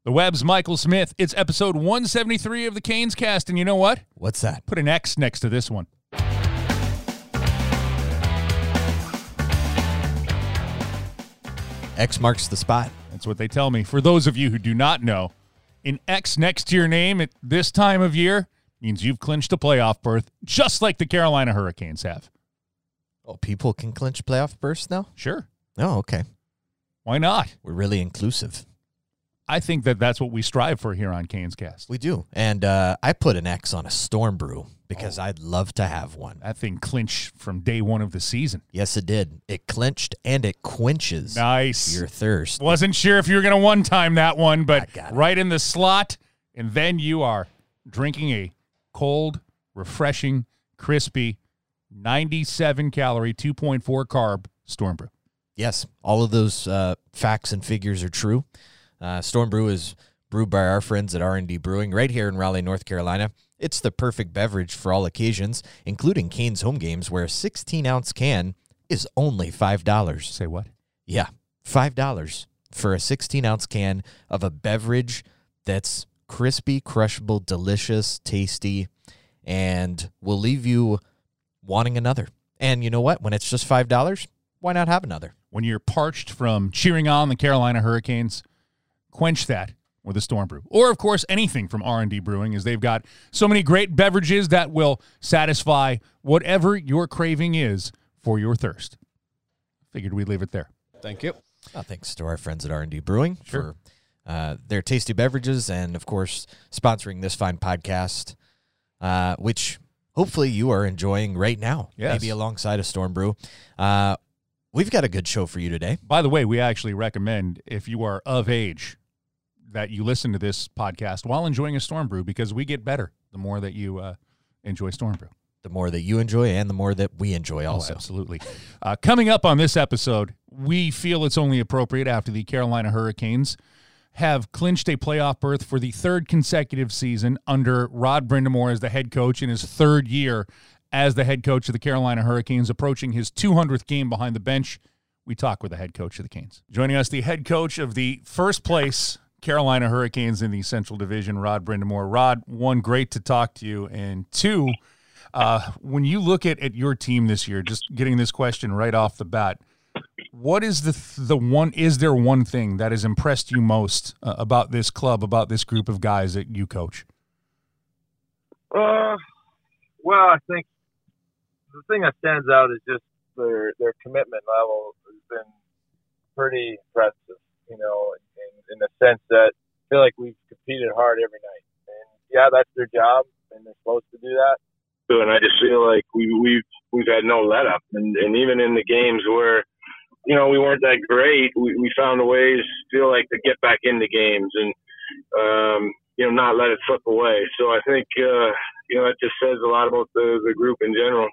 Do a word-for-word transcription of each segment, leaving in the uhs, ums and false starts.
The Web's Michael Smith. It's episode one seventy-three of the Canes Cast, and you know what? What's that? Put an X next to this one. X marks the spot. That's what they tell me. For those of you who do not know, an X next to your name at this time of year means you've clinched a playoff berth, just like the Carolina Hurricanes have. Oh, people can clinch playoff berths now? Sure. Oh, okay. Why not? We're really inclusive. I think that that's what we strive for here on Canes Cast. We do. And uh, I put an X on a Storm Brew because oh. I'd love to have one. That thing clinched from day one of the season. Yes, it did. It clinched and it quenches nice. your thirst. Wasn't sure if you were going to one-time that one, but right in the slot, and then you are drinking a cold, refreshing, crispy, ninety-seven calorie, two point four carb Storm Brew. Yes, all of those uh, facts and figures are true. Uh, Storm Brew is brewed by our friends at R and D Brewing right here in Raleigh, North Carolina. It's the perfect beverage for all occasions, including Canes home games, where a sixteen-ounce can is only five dollars. Say what? Yeah, five dollars for a sixteen-ounce can of a beverage that's crispy, crushable, delicious, tasty, and will leave you wanting another. And you know what? When it's just five dollars, why not have another? When you're parched from cheering on the Carolina Hurricanes, quench that with a Storm Brew. Or, of course, anything from R and D Brewing, as they've got so many great beverages that will satisfy whatever your craving is for your thirst. Figured we'd leave it there. Thank you. Oh, thanks to our friends at R and D Brewing sure. for uh, their tasty beverages and, of course, sponsoring this fine podcast, uh, which hopefully you are enjoying right now, yes. maybe alongside a Storm Brew. Uh, we've got a good show for you today. By the way, we actually recommend, if you are of age, that you listen to this podcast while enjoying a Storm Brew, because we get better the more that you uh, enjoy Storm Brew. The more that you enjoy and the more that we enjoy also. Oh, absolutely. Uh, coming up on this episode, we feel it's only appropriate after the Carolina Hurricanes have clinched a playoff berth for the third consecutive season under Rod Brind'Amour as the head coach in his third year as the head coach of the Carolina Hurricanes, approaching his two hundredth game behind the bench. We talk with the head coach of the Canes. Joining us, the head coach of the first place Carolina Hurricanes in the Central Division, Rod Brind'Amour. Rod, one, great to talk to you, and two, uh, when you look at, at your team this year, just getting this question right off the bat, what is the the one? Is there one thing that has impressed you most uh, about this club, about this group of guys that you coach? Uh, well, I think the thing that stands out is just their their commitment level has been pretty impressive. You know, in, in the sense that I feel like we've competed hard every night, and yeah, that's their job, and they're supposed to do that. And I just feel like we we've we've had no let up, and, and even in the games where, you know, we weren't that great, we, we found a ways, feel like, to get back into games and, um, you know, not let it slip away. So I think, uh, you know, that just says a lot about the, the group in general.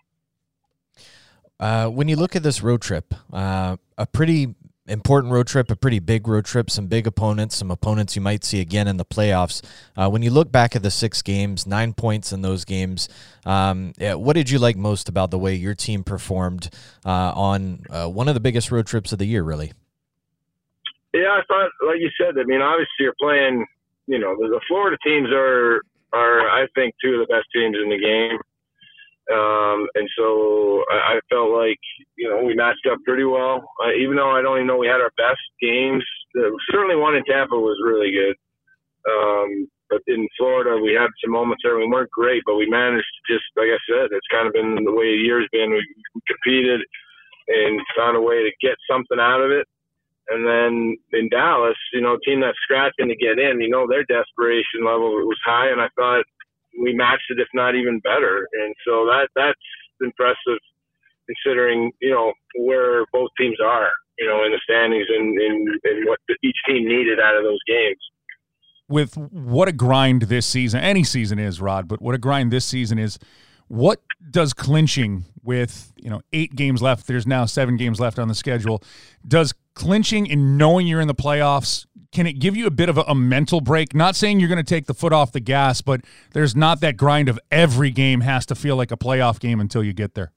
Uh, when you look at this road trip, uh, a pretty important road trip, a pretty big road trip, some big opponents, some opponents you might see again in the playoffs. Uh, when you look back at the six games, nine points in those games, um, yeah, what did you like most about the way your team performed uh, on uh, one of the biggest road trips of the year, really? Yeah, I thought, like you said, I mean, obviously you're playing, you know, the, the Florida teams are, are, I think, two of the best teams in the game. Um, and so I, I felt like, you know, we matched up pretty well, uh, even though I don't even know we had our best games. Uh, certainly one in Tampa was really good. Um, but in Florida, we had some moments there. We weren't great, but we managed to just, like I said, it's kind of been the way the year's been. We, we competed and found a way to get something out of it. And then in Dallas, you know, a team that's scratching to get in, you know, their desperation level was high, and I thought we matched it, if not even better. And so that that's impressive, considering, you know, where both teams are, you know, in the standings and, and, and what each team needed out of those games. With what a grind this season, any season is, Rod, but what a grind this season is, what does clinching with, you know, eight games left, there's now seven games left on the schedule, does clinching and knowing you're in the playoffs, can it give you a bit of a, a mental break? Not saying you're going to take the foot off the gas, but there's not that grind of every game has to feel like a playoff game until you get there.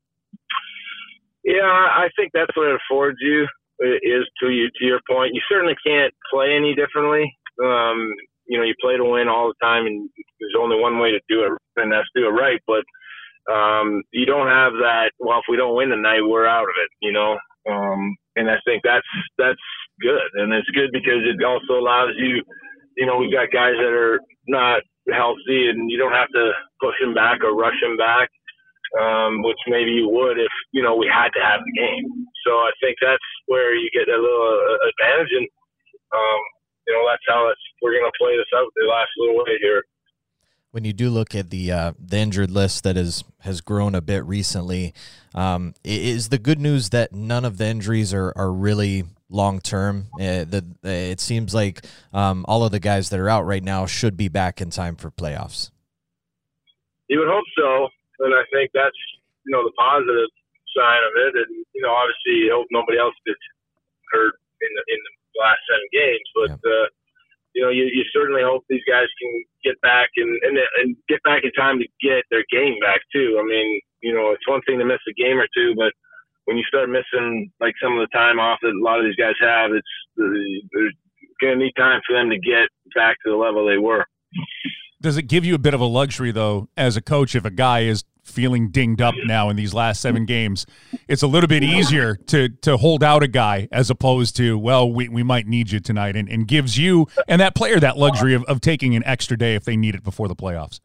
Yeah, I think that's what it affords you, is to you to your point. You certainly can't play any differently. Um, you know, you play to win all the time, and there's only one way to do it, and that's do it right. But um, you don't have that. Well, if we don't win tonight, we're out of it. You know, um, and I think that's that's good, and it's good because it also allows you. You know, we've got guys that are not healthy, and you don't have to push them back or rush them back, um, which maybe you would if, you know, we had to have the game. So I think that's where you get a little uh, advantage, and, um, you know, that's how it's, we're going to play this out the last little way here. When you do look at the uh, the injured list that is has grown a bit recently, um, is the good news that none of the injuries are, are really long term? Uh, the, it seems like um, all of the guys that are out right now should be back in time for playoffs. You would hope so, and I think that's, you know, the positive sign of it. And, you know, obviously you hope nobody else gets hurt in the, in the last seven games, but yeah. uh, you know, you, you certainly hope these guys can get back and, and and get back in time to get their game back too. I mean, you know, it's one thing to miss a game or two, but when you start missing like some of the time off that a lot of these guys have, it's there's going to need time for them to get back to the level they were. Does it give you a bit of a luxury, though, as a coach, if a guy is feeling dinged up now in these last seven games? It's a little bit easier to to hold out a guy as opposed to, well, we, we might need you tonight, and, and gives you and that player that luxury of, of taking an extra day if they need it before the playoffs.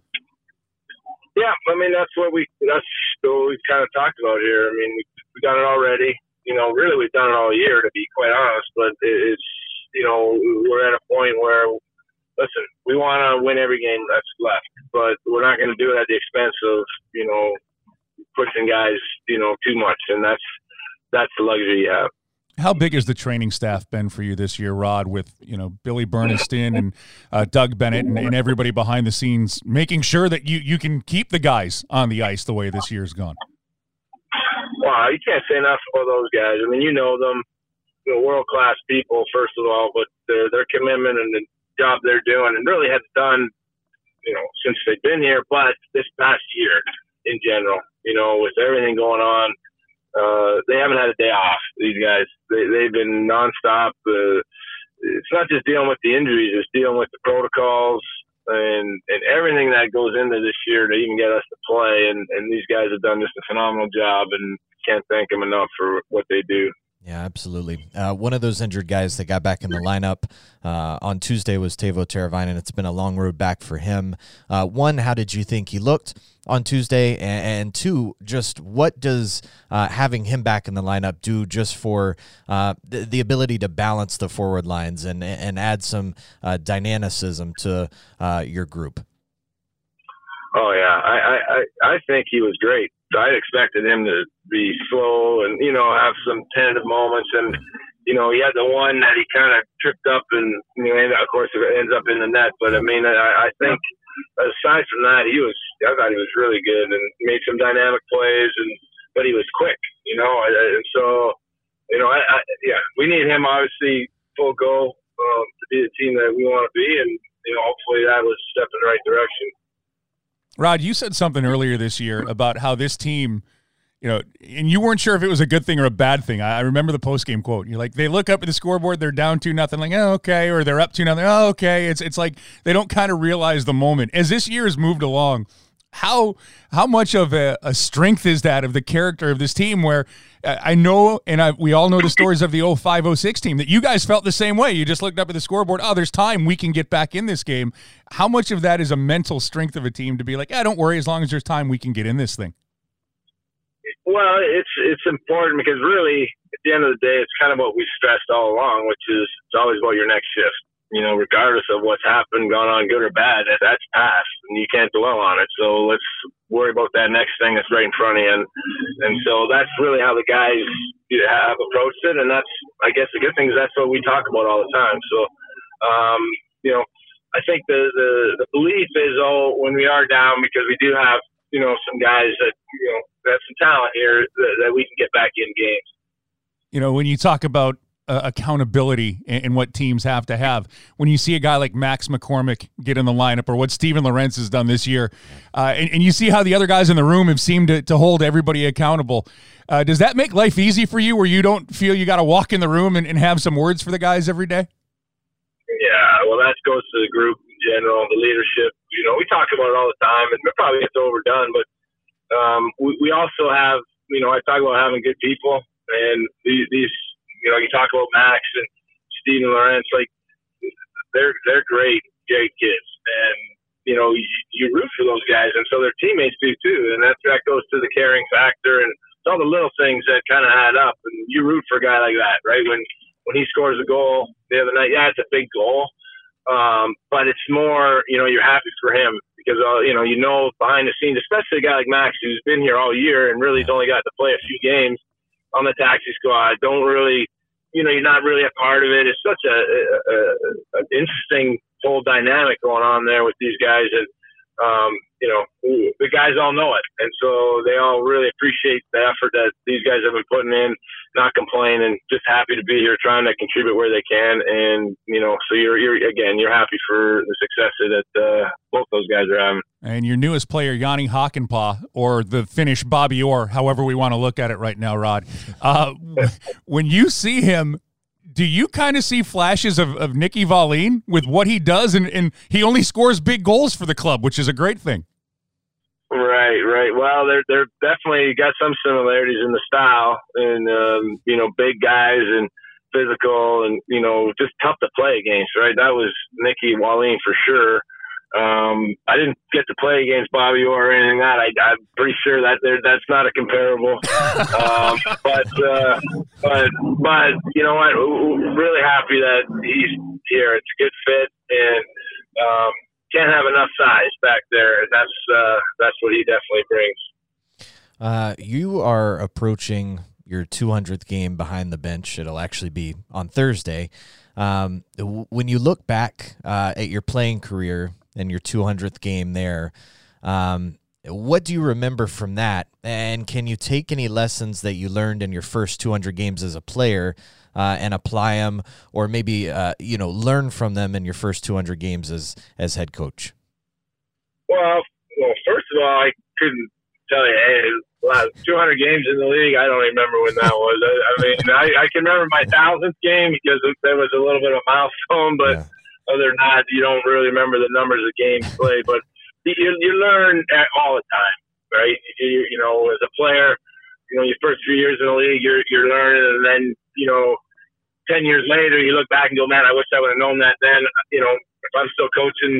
Yeah, I mean, that's what we that's what we've kind of talked about here. I mean, we, we've done it already. You know, really, we've done it all year, to be quite honest, but it, it's, you know, we're at a point where, listen, we want to win every game that's left, but we're not going to do it at the expense of, you know, pushing guys, you know, too much. And that's, that's the luxury you have. How big has the training staff been for you this year, Rod, with, you know, Billy Berniston and uh, Doug Bennett and, and everybody behind the scenes, making sure that you, you can keep the guys on the ice the way this year's gone? Wow, you can't say enough about those guys. I mean, you know them, you know, world-class people, first of all, but their, their commitment and the job they're doing, and really have done, you know, since they've been here, but this past year in general, you know, with everything going on, uh, they haven't had a day off, these guys. They, they've been nonstop. Uh, it's not just dealing with the injuries, it's dealing with the protocols and, and everything that goes into this year to even get us to play. And, and these guys have done just a phenomenal job, and can't thank them enough for what they do. Yeah, absolutely. Uh, one of those injured guys that got back in the lineup uh, on Tuesday was Teuvo Teravainen. It's been a long road back for him. Uh, one, how did you think he looked on Tuesday? And, and two, just what does uh, having him back in the lineup do just for uh, the, the ability to balance the forward lines and, and add some uh, dynamicism to uh, your group? Oh, yeah. I, I, I think he was great. I expected him to be slow and, you know, have some tentative moments. And, you know, he had the one that he kind of tripped up and, you know, and of course, it ends up in the net. But, I mean, I, I think aside from that, he was, I thought he was really good and made some dynamic plays, and but he was quick, you know. And so, you know, I, I yeah, we need him, obviously, full go um, to be the team that we want to be. And, you know, hopefully that was a step in the right direction. Rod, you said something earlier this year about how this team, you know, and you weren't sure if it was a good thing or a bad thing. I remember the post-game quote. You're like, they look up at the scoreboard, they're down two nothing, like, oh, okay, or they're up two nothing, oh, okay. It's it's like they don't kind of realize the moment. As this year has moved along, how how much of a, a strength is that of the character of this team, where I know, and I, we all know the stories of the oh five oh six team, that you guys felt the same way. You just looked up at the scoreboard, oh, there's time, we can get back in this game. How much of that is a mental strength of a team to be like, ah, don't worry, as long as there's time, we can get in this thing? Well, it's it's important because really, at the end of the day, it's kind of what we stressed all along, which is it's always about your next shift. You know, regardless of what's happened, gone on, good or bad, that, that's past, and you can't dwell on it. So let's worry about that next thing that's right in front of you. And, and so that's really how the guys have approached it. And that's, I guess, the good thing is that's what we talk about all the time. So, um, you know, I think the, the, the belief is, oh, when we are down, because we do have, you know, some guys that, you know, have some talent here that, that we can get back in games. You know, when you talk about Uh, accountability and, and what teams have to have, when you see a guy like Max McCormick get in the lineup, or what Steven Lorentz has done this year, uh, and, and you see how the other guys in the room have seemed to, to hold everybody accountable, uh, does that make life easy for you, where you don't feel you got to walk in the room and, and have some words for the guys every day? Yeah, well, that goes to the group in general, the leadership. You know, we talk about it all the time, and it probably gets overdone, but um, we, we also have, you know, I talk about having good people, and these, these you know, you talk about Max and Steve and Lawrence, like, they're they're great, great kids, and you know, you, you root for those guys, and so their teammates do too, and that that goes to the caring factor, and it's all the little things that kind of add up, and you root for a guy like that, right? When when he scores a goal the other night, yeah, it's a big goal, um, but it's more, you know, you're happy for him because uh, you know, you know, behind the scenes, especially a guy like Max who's been here all year and really has only got to play a few games on the taxi squad, don't really. You know, you're not really a part of it. It's such a, a, a an interesting whole dynamic going on there with these guys, and um, you know, the guys all know it, and so they all really appreciate the effort that these guys have been putting in, not complaining, just happy to be here, trying to contribute where they can, and you know, so you're you're again, you're happy for the success that uh, both those guys are having. And your newest player, Yanni Hakanpää, or the Finnish Bobby Orr, however we want to look at it right now, Rod. Uh, when you see him, do you kind of see flashes of, of Nicky Wallin with what he does? And, and he only scores big goals for the club, which is a great thing. Right, right. Well, they're they're definitely got some similarities in the style, and um, you know, big guys and physical, and you know, just tough to play against. Right, that was Nicky Wallin for sure. Um, I didn't get to play against Bobby Orr or anything like that. I, I'm pretty sure that there, that's not a comparable. um, but, uh, but, but, you know what? Really happy that he's here. It's a good fit, and um, can't have enough size back there. That's uh, that's what he definitely brings. Uh, you are approaching your two hundredth game behind the bench. It'll actually be on Thursday. Um, when you look back uh, at your playing career and your two hundredth game there, um, what do you remember from that? And can you take any lessons that you learned in your first two hundred games as a player uh, and apply them, or maybe uh, you know, learn from them in your first two hundred games as as head coach? Well, well, first of all, I couldn't tell you, hey, two hundred games in the league, I don't remember when that was. I, I mean, I, I can remember my thousandth game because there was a little bit of a milestone, but yeah. Other than that, you don't really remember the numbers of games played. But you, you learn all the time, right? You, you know, as a player, you know, your first few years in the league, you're you're learning, and then, you know, ten years later, you look back and go, man, I wish I would have known that then. You know, if I'm still coaching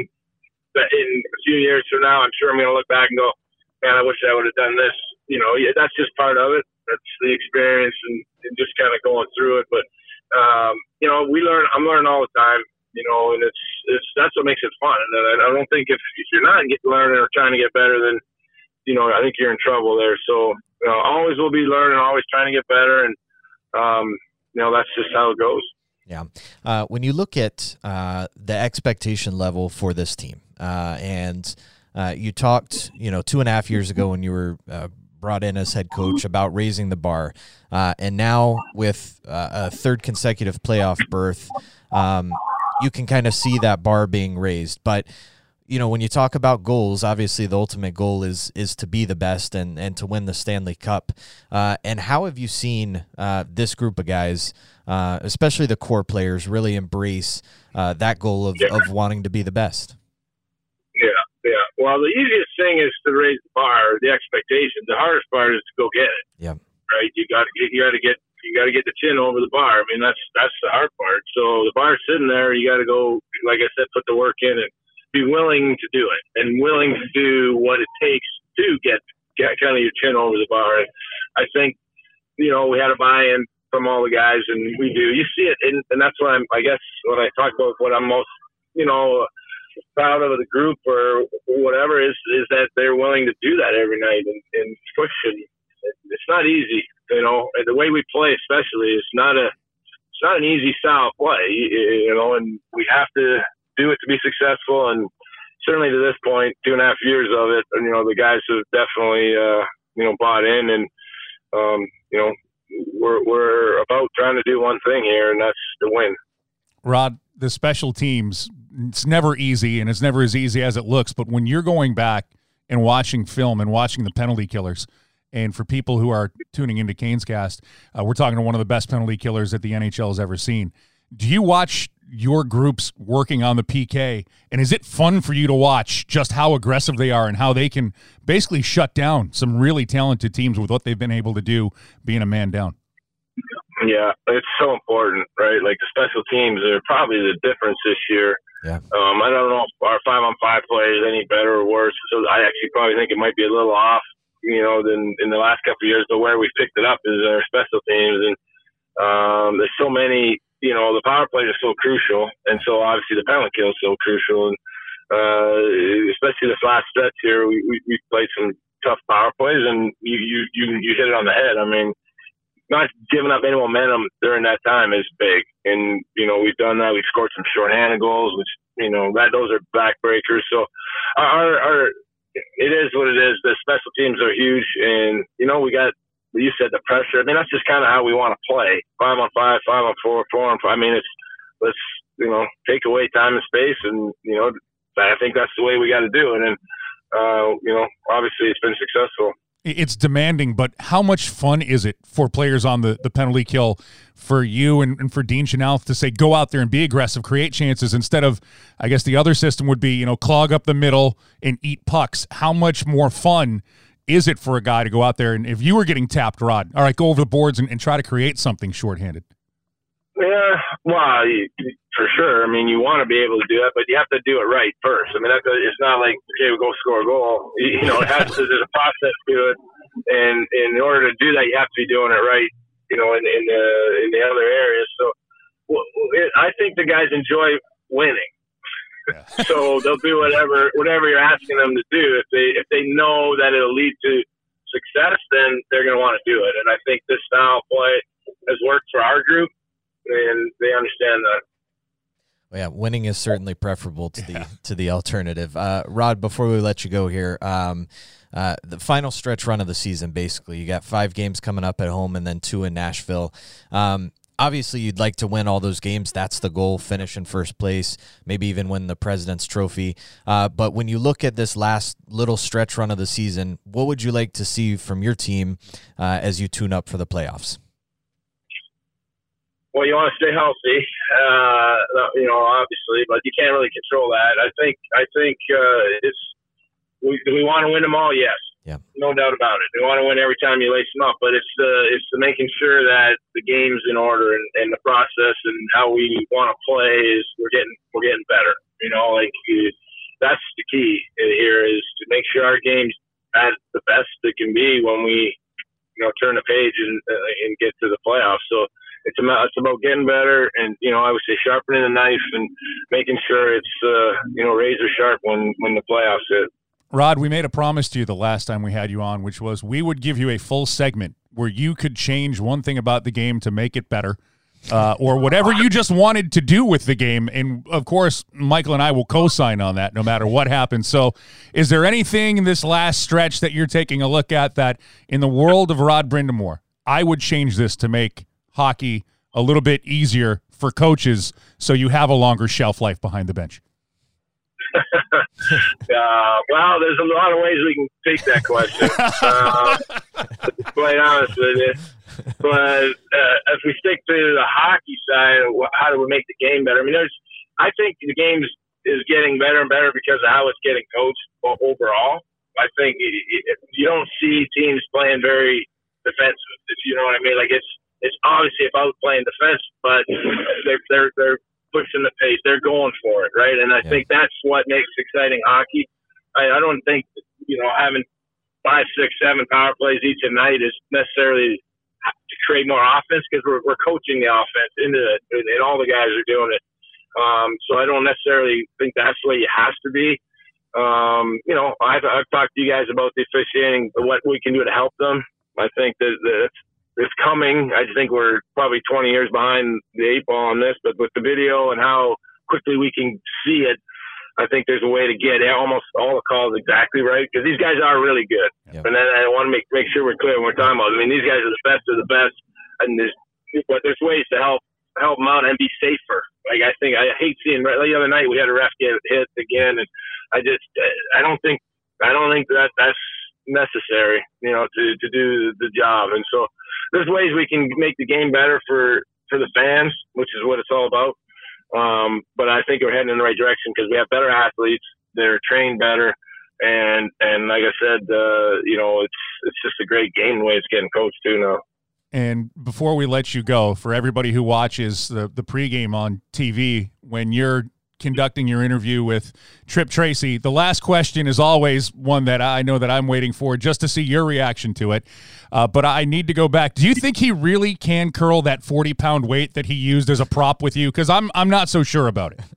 in a few years from now, I'm sure I'm going to look back and go, man, I wish I would have done this. You know, yeah, that's just part of it. That's the experience and, and just kind of going through it. But, um, you know, we learn, I'm learning all the time, you know, and it's, it's, that's what makes it fun. And I don't think if, if you're not getting learning or trying to get better, then, you know, I think you're in trouble there. So, you know, always will be learning, always trying to get better. And, um, you know, that's just how it goes. Yeah. Uh, when you look at uh, the expectation level for this team, uh, and uh, you talked, you know, two and a half years ago when you were uh, brought in as head coach about raising the bar, uh, and now with uh, a third consecutive playoff berth, um, you can kind of see that bar being raised. But you know, when you talk about goals, obviously the ultimate goal is is to be the best and, and to win the Stanley Cup. Uh, and how have you seen uh, this group of guys, uh, especially the core players, really embrace uh, that goal of, yeah. of wanting to be the best? Yeah, yeah. Well, the easiest thing is to raise the bar, the expectation. The hardest part is to go get it. Yeah. Right. You got to get. You got to get. You got to get the chin over the bar. I mean, that's that's the hard part. So the bar's sitting there. You got to go, like I said, put the work in and be willing to do it and willing to do what it takes to get, get kind of your chin over the bar. And I think, you know, we had a buy-in from all the guys, and we do. You see it, and, and that's what I'm, I guess, when I talk about what I'm most, you know, proud of the group or whatever is, is that they're willing to do that every night and, and push. And it's not easy, you know, and the way we play especially is not a, it's not an easy style of play, you know, and we have to do it to be successful, and certainly to this point, two and a half years of it, and you know, the guys have definitely uh, you know, bought in, and um, you know, we're we're about trying to do one thing here, and that's to win. Rod, the special teams, it's never easy, and it's never as easy as it looks. But when you're going back and watching film and watching the penalty killers, and for people who are tuning into Canes Cast, uh, we're talking to one of the best penalty killers that the N H L has ever seen. Do you watch your groups working on the P K, and is it fun for you to watch just how aggressive they are and how they can basically shut down some really talented teams with what they've been able to do being a man down? Yeah, it's so important, right? Like the special teams are probably the difference this year. Yeah. Um, I don't know if our five-on-five play is any better or worse. So I actually probably think it might be a little off, you know, than in the last couple of years. But where we've picked it up is our special teams, and um, there's so many. You know, the power play is so crucial, and so obviously the penalty kill is so crucial, and uh, especially this last stretch here, we, we we played some tough power plays, and you you you you hit it on the head. I mean, not giving up any momentum during that time is big, and you know we've done that. We've scored some shorthanded goals, which you know that those are backbreakers. So our our it is what it is. The special teams are huge, and you know we got. You said the pressure. I mean, that's just kind of how we want to play. Five on five, five on four, four on five. I mean, it's let's you know take away time and space, and you know I think that's the way we got to do it. And uh, you know, obviously, it's been successful. It's demanding, but how much fun is it for players on the, the penalty kill for you and, and for Dean Chanel to say, go out there and be aggressive, create chances instead of, I guess the other system would be, you know, clog up the middle and eat pucks. How much more fun is it for a guy to go out there and if you were getting tapped, Rod, all right, go over the boards and, and try to create something shorthanded? Yeah, well, for sure. I mean, you want to be able to do that, but you have to do it right first. I mean, that's, it's not like, okay, we go score a goal. You know, it has to, there's a process to it, and, and in order to do that, you have to be doing it right, you know, in, in, the, in the other areas. So well, it, I think the guys enjoy winning. Yeah. So they'll do whatever whatever you're asking them to do. If they if they know that it'll lead to success, then they're going to want to do it. And I think this style of play has worked for our group, and they understand that. Well, yeah, winning is certainly preferable to yeah. the to the alternative. Uh, Rod, before we let you go here, um, uh, the final stretch run of the season, basically, you got five games coming up at home and then two in Nashville. Um, Obviously, you'd like to win all those games. That's the goal, finish in first place, maybe even win the President's Trophy. Uh, but when you look at this last little stretch run of the season, what would you like to see from your team uh, as you tune up for the playoffs? Well, you want to stay healthy, uh, you know, obviously, but you can't really control that. I think I think uh, it's we, we want to win them all, yes. Yeah. No doubt about it. We want to win every time you lace them up, but it's the it's the making sure that the game's in order and, and the process and how we want to play is we're getting we're getting better. You know, like that's the key here is to make sure our game's at the best it can be when we you know turn the page and uh, and get to the playoffs. So it's about it's about getting better and you know I would say sharpening the knife and making sure it's uh, you know razor sharp when when the playoffs hit. Rod, we made a promise to you the last time we had you on, which was we would give you a full segment where you could change one thing about the game to make it better, uh, or whatever you just wanted to do with the game. And, of course, Michael and I will co-sign on that no matter what happens. So is there anything in this last stretch that you're taking a look at that in the world of Rod Brind'Amour, I would change this to make hockey a little bit easier for coaches so you have a longer shelf life behind the bench? uh, well, there's a lot of ways we can take that question, uh, to be quite honest with you. But uh, if we stick to the hockey side, how do we make the game better? I mean, there's, I think the game is getting better and better because of how it's getting coached overall. I think it, it, you don't see teams playing very defensive, if you know what I mean. Like it's it's obviously about playing defense, but they're they're they're pushing the pace. They're going for it, right? And I yeah. think that's what makes exciting hockey. I, I don't think, you know, having five, six, seven power plays each a night is necessarily to create more offense because we're, we're coaching the offense into it, and, and all the guys are doing it. Um, so I don't necessarily think that's the way it has to be. Um, you know, I've, I've talked to you guys about the officiating, what we can do to help them. I think that that's it's coming. I think we're probably twenty years behind the eight ball on this, but with the video and how quickly we can see it, I think there's a way to get almost all the calls exactly right because these guys are really good. Yep. And then I want to make make sure we're clear when we're talking about. I mean, these guys are the best of the best, and there's but there's ways to help help them out and be safer. Like I think I hate seeing the other night we had a ref get hit again, and I just I don't think I don't think that that's necessary, you know, to to do the job. And so there's ways we can make the game better for to the fans, which is what it's all about. Um, but I think we're heading in the right direction because we have better athletes. They're trained better. And, and like I said, uh, you know, it's, it's just a great game the way it's getting coached too now. And before we let you go, for everybody who watches the, the pregame on T V, when you're conducting your interview with Tripp Tracy, the last question is always one that I know that I'm waiting for just to see your reaction to it. Uh, but I need to go back. Do you think he really can curl that forty pound weight that he used as a prop with you? Because I'm I'm not so sure about it.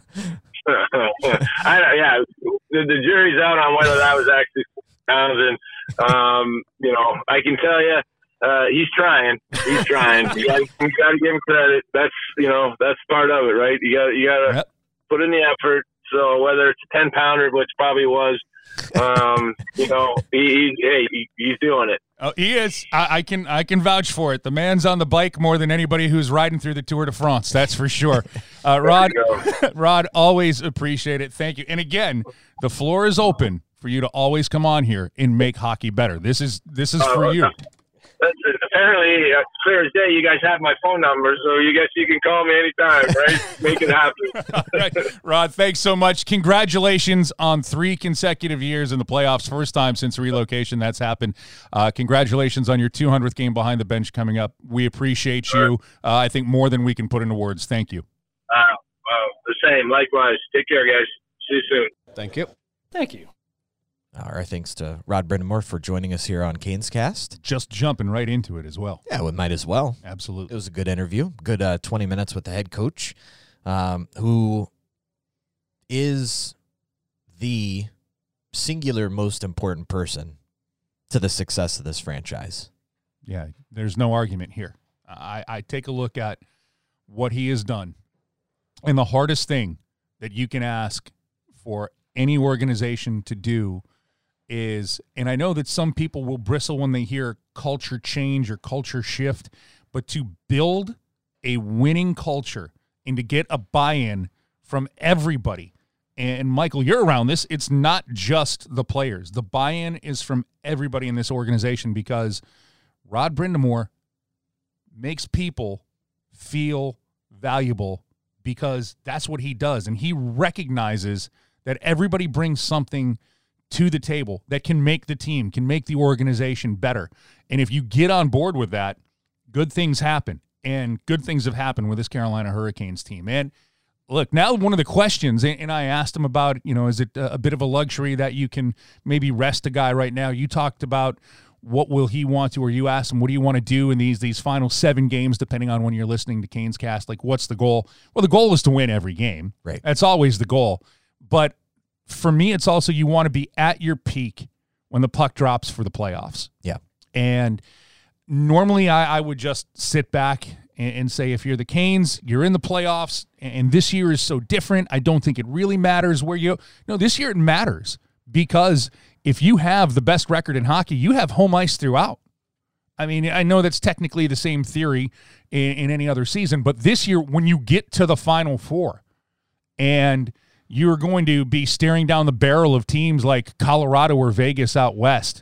I, yeah, the, the jury's out on whether that was actually pounds. And, um, you know, I can tell you, Uh, he's trying. He's trying. You got to give him credit. That's you know that's part of it, right? You got you got to yep. put in the effort. So whether it's a ten pounder, which probably was, um, you know, he, he hey he, he's doing it. Oh, he is. I, I can I can vouch for it. The man's on the bike more than anybody who's riding through the Tour de France. That's for sure. Uh, Rod, Rod, always appreciate it. Thank you. And again, the floor is open for you to always come on here and make hockey better. This is this is for uh, you. That's, apparently, uh, clear as day, you guys have my phone number, so you guess you can call me anytime, right? Make it happen. All right. Rod, thanks so much. Congratulations on three consecutive years in the playoffs. First time since relocation that's happened. Uh, congratulations on your two hundredth game behind the bench coming up. We appreciate you. Uh, I think more than we can put into words. Thank you. Uh, uh, the same. Likewise. Take care, guys. See you soon. Thank you. Thank you. Our thanks to Rod Brind'Amour for joining us here on Canes Cast. Just jumping right into it as well. Yeah, we might as well. Absolutely. It was a good interview. Good uh, twenty minutes with the head coach, um, who is the singular most important person to the success of this franchise. Yeah, there's no argument here. I, I take a look at what he has done. And the hardest thing that you can ask for any organization to do is, and I know that some people will bristle when they hear culture change or culture shift, but to build a winning culture and to get a buy-in from everybody. And Michael, you're around this. It's not just the players. The buy-in is from everybody in this organization because Rod Brind'Amour makes people feel valuable because that's what he does. And he recognizes that everybody brings something to the table that can make the team, can make the organization better. And if you get on board with that, good things happen. And good things have happened with this Carolina Hurricanes team. And look, now one of the questions, and I asked him about, you know, is it a bit of a luxury that you can maybe rest a guy right now? You talked about what will he want to, or you asked him, what do you want to do in these these final seven games, depending on when you're listening to Canes Cast? Like, what's the goal? Well, the goal is to win every game. Right. That's always the goal. But for me, it's also you want to be at your peak when the puck drops for the playoffs. Yeah. And normally I, I would just sit back and, and say, if you're the Canes, you're in the playoffs, and this year is so different. I don't think it really matters where you – no, this year it matters because if you have the best record in hockey, you have home ice throughout. I mean, I know that's technically the same theory in, in any other season, but this year when you get to the Final Four and – you're going to be staring down the barrel of teams like Colorado or Vegas out west,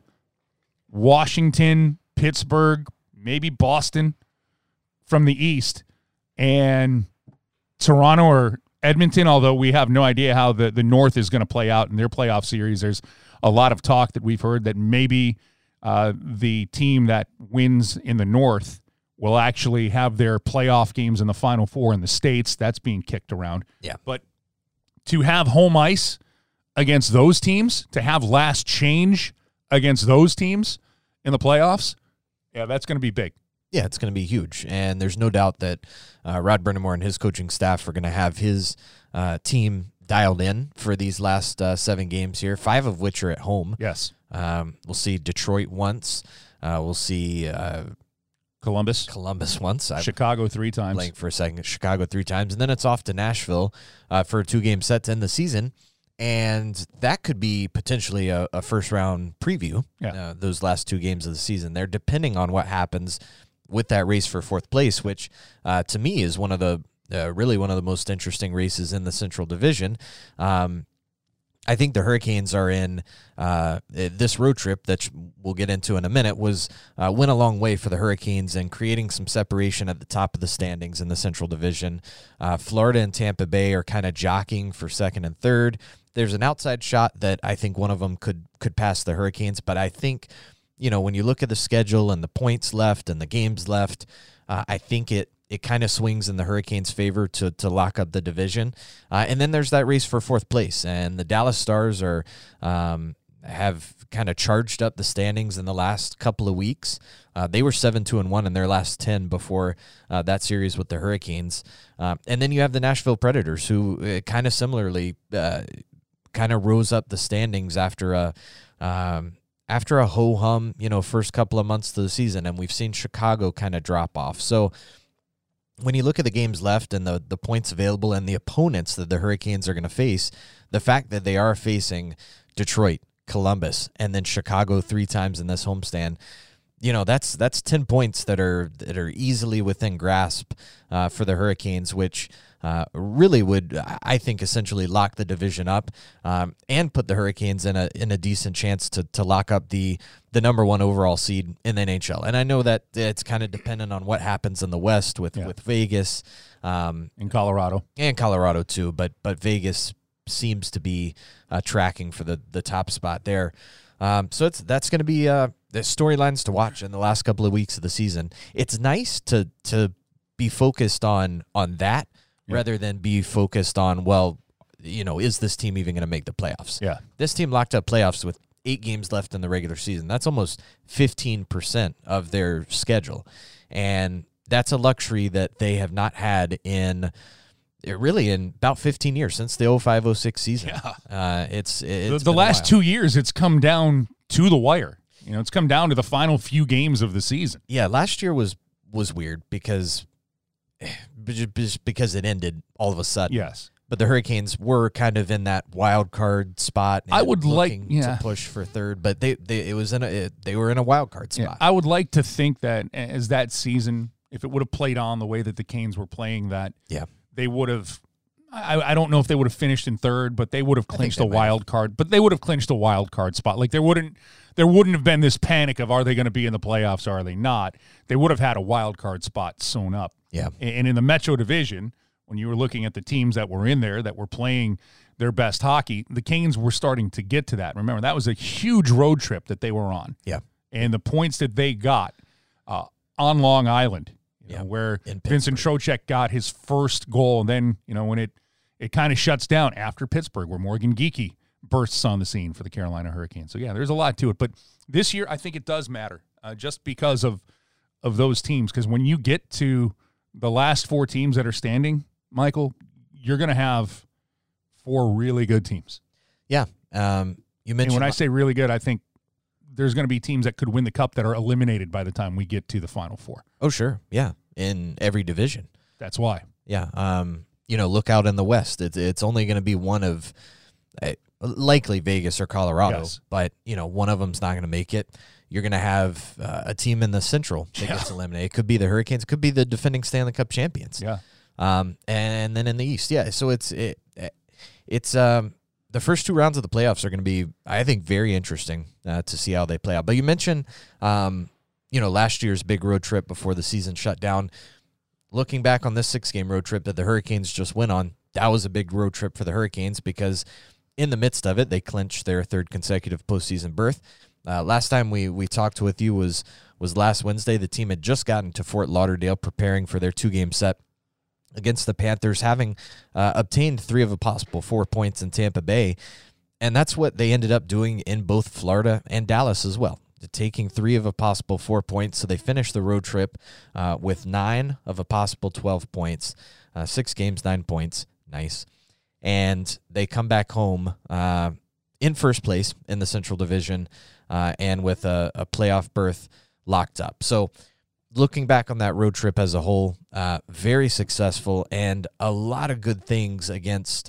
Washington, Pittsburgh, maybe Boston from the east, and Toronto or Edmonton, although we have no idea how the, the North is going to play out in their playoff series. There's a lot of talk that we've heard that maybe uh, the team that wins in the North will actually have their playoff games in the Final Four in the States. That's being kicked around. Yeah. But to have home ice against those teams, to have last change against those teams in the playoffs, yeah, that's going to be big. Yeah, it's going to be huge. And there's no doubt that uh, Rod Brind'Amour and his coaching staff are going to have his uh, team dialed in for these last uh, seven games here, five of which are at home. Yes. Um, we'll see Detroit once. Uh, we'll see uh, Columbus. Columbus once. Chicago three times. Playing for a second. Chicago three times. And then it's off to Nashville uh, for a two-game set to end the season. And that could be potentially a, a first-round preview, yeah. uh, those last two games of the season there, depending on what happens with that race for fourth place, which uh, to me is one of the uh, really one of the most interesting races in the Central Division. Um, I think the Hurricanes are in uh, this road trip that we'll get into in a minute was uh, went a long way for the Hurricanes in creating some separation at the top of the standings in the Central Division. Uh, Florida and Tampa Bay are kind of jockeying for second and third. There's an outside shot that I think one of them could could pass the Hurricanes, but I think, you know, when you look at the schedule and the points left and the games left, uh, I think it it kind of swings in the Hurricanes' favor to to lock up the division. Uh, and then there's that race for fourth place. And the Dallas Stars are um, have kind of charged up the standings in the last couple of weeks. Uh, they were seven two and one in their last ten before uh, that series with the Hurricanes. Uh, and then you have the Nashville Predators, who uh, kind of similarly uh, kind of rose up the standings after a um, after a ho-hum, you know, first couple of months of the season. And we've seen Chicago kind of drop off. So when you look at the games left and the, the points available and the opponents that the Hurricanes are going to face, the fact that they are facing Detroit, Columbus, and then Chicago three times in this homestand, you know, that's that's ten points that are that are easily within grasp uh, for the Hurricanes, which uh, really would, I think, essentially lock the division up um, and put the Hurricanes in a in a decent chance to to lock up the the number one overall seed in the N H L. And I know that it's kind of dependent on what happens in the West with Yeah. with Vegas um, in Colorado. and Colorado too, but but Vegas seems to be uh, tracking for the the top spot there. Um, so it's that's going to be uh, the storylines to watch in the last couple of weeks of the season. It's nice to to be focused on on that Yeah. rather than be focused on, well, you know, is this team even going to make the playoffs? Yeah. This team locked up playoffs with eight games left in the regular season. That's almost fifteen percent of their schedule, and that's a luxury that they have not had in. Really, in about fifteen years since the oh five oh six season. Yeah. Uh, it's The, it's the been a last while. two years, it's come down to the wire. You know, it's come down to the final few games of the season. Yeah, last year was was weird because just because it ended all of a sudden. Yes. But the Hurricanes were kind of in that wild card spot. I and would like- looking yeah. to push for third, but they, they it was in a it, they were in a wild card spot. Yeah, I would like to think that as that season, if it would have played on the way that the Canes were playing, that Yeah. they would have. I, I don't know if they would have finished in third, but they would have clinched they a might wild card. But they would have clinched a wild card spot. Like there wouldn't there wouldn't have been this panic of are they going to be in the playoffs or are they not? They would have had a wild card spot sewn up. Yeah. And in the Metro Division, when you were looking at the teams that were in there that were playing their best hockey, the Canes were starting to get to that. Remember, that was a huge road trip that they were on. Yeah. And the points that they got uh, on Long Island, you Yeah. know, where In Vincent Trocheck got his first goal, and then, you know, when it it kind of shuts down after Pittsburgh, where Morgan Geekie bursts on the scene for the Carolina Hurricanes. So, yeah, there's a lot to it. But this year, I think it does matter uh, just because of, of those teams. Because when you get to the last four teams that are standing, Michael, you're going to have four really good teams. Yeah. Um, you And mentioned when I say really good, I think there's going to be teams that could win the cup that are eliminated by the time we get to the Final Four. Oh, sure. Yeah. In every division. That's why. Yeah. Um, you know, look out in the West. It's, it's only going to be one of uh, likely Vegas or Colorado, Yes. but, you know, one of them's not going to make it. You're going to have uh, a team in the Central that Yeah. gets eliminated. It could be the Hurricanes. It could be the defending Stanley Cup champions. Yeah. Um, and then in the East, yeah. So it's it, it's um the first two rounds of the playoffs are going to be, I think, very interesting uh, to see how they play out. But you mentioned, um, you know, last year's big road trip before the season shut down. Looking back on this six-game road trip that the Hurricanes just went on, that was a big road trip for the Hurricanes because in the midst of it, they clinched their third consecutive postseason berth. Uh, last time we we talked with you was was last Wednesday. The team had just gotten to Fort Lauderdale preparing for their two-game set against the Panthers, having uh, obtained three of a possible four points in Tampa Bay. And that's what they ended up doing in both Florida and Dallas as well, taking three of a possible four points. So they finished the road trip uh, with nine of a possible twelve points, uh, six games, nine points. Nice. And they come back home uh, in first place in the Central Division uh, and with a, a playoff berth locked up. So looking back on that road trip as a whole, uh, very successful and a lot of good things against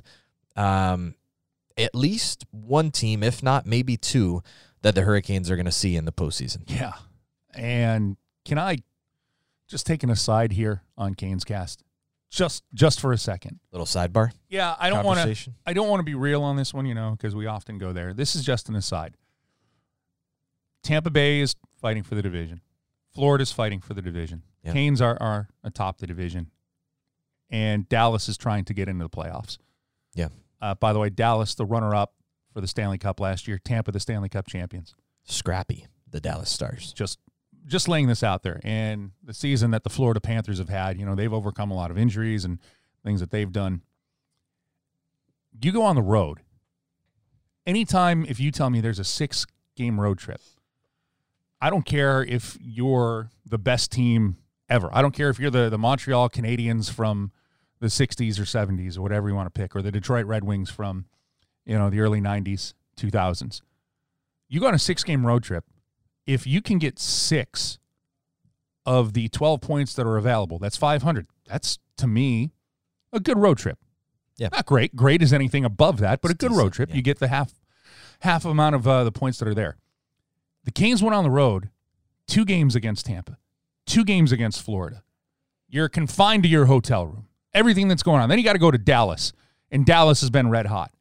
um, at least one team, if not maybe two, that the Hurricanes are going to see in the postseason. Yeah. And can I just take an aside here on Canes Cast? just just for a second. Little sidebar. Yeah, I don't want to. Conversation. I don't want to be real on this one, you know, because we often go there. This is just an aside. Tampa Bay is fighting for the division. Florida's fighting for the division. Yeah. Canes are are atop the division, and Dallas is trying to get into the playoffs. Yeah. Uh, by the way, Dallas, the runner-up for the Stanley Cup last year. Tampa, the Stanley Cup champions. Scrappy, the Dallas Stars. Just just laying this out there. And the season that the Florida Panthers have had, you know, they've overcome a lot of injuries and things that they've done. You go on the road. Anytime, if you tell me there's a six-game road trip, I don't care if you're the best team ever. I don't care if you're the, the Montreal Canadiens from the sixties or seventies or whatever you want to pick, or the Detroit Red Wings from, you know, the early nineties, two thousands. You go on a six-game road trip. If you can get six of the twelve points that are available, that's five hundred. That's, to me, a good road trip. Yeah. Not great. Great is anything above that, but It's a good decent, road trip. yeah. You get the half half amount of uh, the points that are there. The Canes went on the road, two games against Tampa, two games against Florida. You're confined to your hotel room. Everything that's going on. Then you got to go to Dallas, and Dallas has been red hot.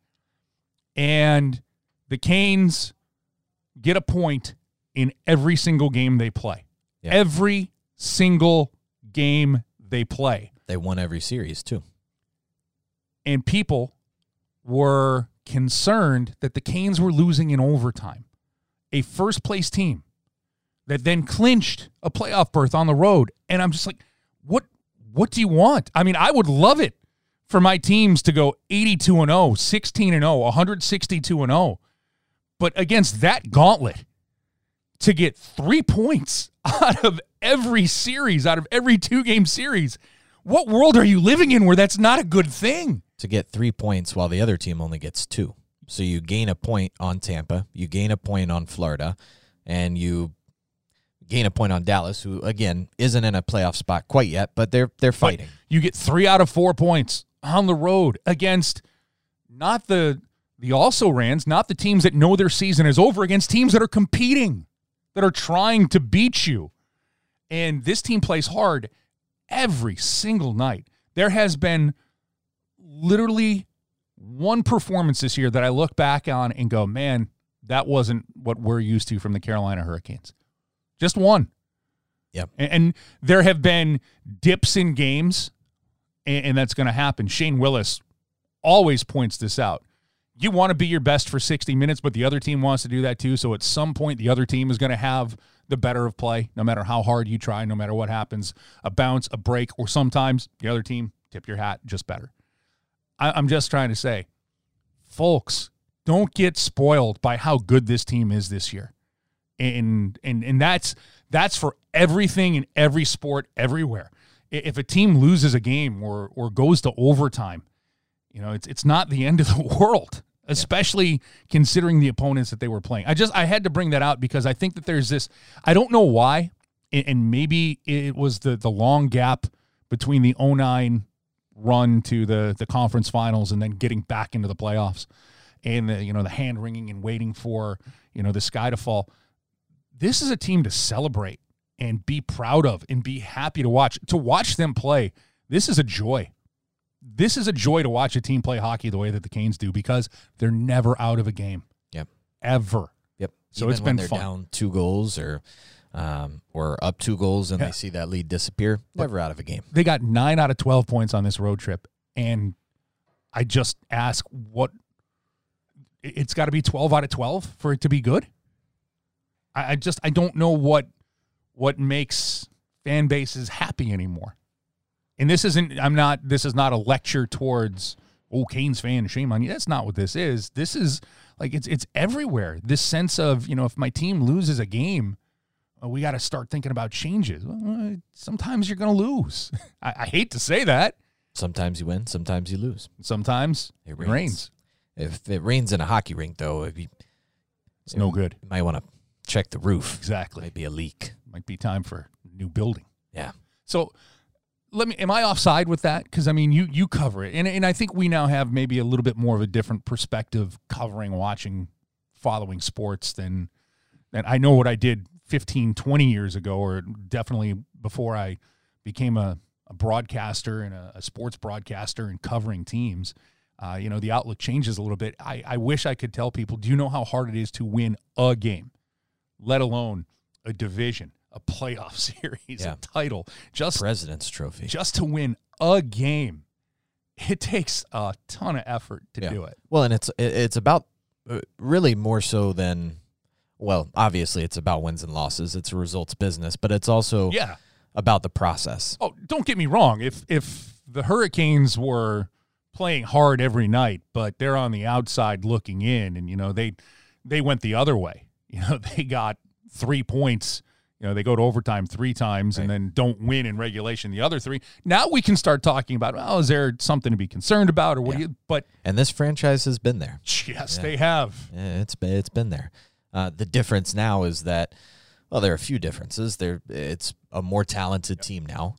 And the Canes get a point in every single game they play. Yeah. Every single game they play. They won every series, too. And people were concerned that the Canes were losing in overtime. A first-place team that then clinched a playoff berth on the road. And I'm just like, what what do you want? I mean, I would love it for my teams to go eighty-two and oh, sixteen and oh, one sixty-two and oh. But against that gauntlet, to get three points out of every series, out of every two-game series, what world are you living in where that's not a good thing? To get three points while the other team only gets two. So you gain a point on Tampa, you gain a point on Florida, and you gain a point on Dallas, who, again, isn't in a playoff spot quite yet, but they're they're fighting. But you get three out of four points on the road against not the the also-rans, not the teams that know their season is over, against teams that are competing, that are trying to beat you. And this team plays hard every single night. There has been literally one performance this year that I look back on and go, man, that wasn't what we're used to from the Carolina Hurricanes. Just one. Yep. And, and there have been dips in games, and, and that's going to happen. Shane Willis always points this out. You want to be your best for sixty minutes, but the other team wants to do that too. So at some point, the other team is going to have the better of play, no matter how hard you try, no matter what happens, a bounce, a break, or sometimes the other team, tip your hat, just better. I, I'm just trying to say, folks, don't get spoiled by how good this team is this year. And and and that's that's for everything in every sport, everywhere. If a team loses a game or or goes to overtime, you know, it's it's not the end of the world, especially yeah. considering the opponents that they were playing. I just I had to bring that out because I think that there's this, I don't know why, and maybe it was the the long gap between the oh nine run to the the conference finals and then getting back into the playoffs, and the, you know, the hand wringing and waiting for, you know, the sky to fall. This is a team to celebrate and be proud of and be happy to watch. To watch them play, this is a joy. This is a joy to watch a team play hockey the way that the Canes do, because they're never out of a game. Yep. Ever. Yep. So Even it's when been they're fun. down two goals or um, or up two goals and Yeah. they see that lead disappear, never out of a game. They got nine out of twelve points on this road trip, and I just ask, what? It's got to be twelve out of twelve for it to be good? I, I just I don't know what what makes fan bases happy anymore. And this isn't, I'm not, this is not a lecture towards, oh, Canes fan, shame on you. That's not what this is. This is like, it's it's everywhere. This sense of, you know, if my team loses a game, uh, we got to start thinking about changes. Well, sometimes you're going to lose. I, I hate to say that. Sometimes you win, sometimes you lose. Sometimes It it rains. rains. If it rains in a hockey rink, though, if you, It's no good. you might want to check the roof. Exactly. Might be a leak. Might be time for a new building. Yeah. So let me, am I offside with that? Because, I mean, you you cover it. And, and I think we now have maybe a little bit more of a different perspective covering, watching, following sports than, than I know what I did fifteen, twenty years ago, or definitely before I became a, a broadcaster and a, a sports broadcaster and covering teams, uh, you know, the outlook changes a little bit. I, I wish I could tell people, do you know how hard it is to win a game, let alone a division, a playoff series, Yeah. a title, just President's Trophy. just to win a game. It takes a ton of effort to Yeah. do it. Well, and it's it- it's about uh, really more so than, well, obviously it's about wins and losses. It's a results business, but it's also Yeah. about the process. Oh, don't get me wrong. If if the Hurricanes were playing hard every night, but they're on the outside looking in, and you know they they went the other way. You know, they got three points. You know, they go to overtime three times and Right. then don't win in regulation the other three. Now we can start talking about, oh, is there something to be concerned about, or what? Yeah. Do you? But And this franchise has been there. yes, Yeah. they have. Yeah, It's been it's been there. Uh, the difference now is that, well, there are a few differences. There, it's a more talented team now,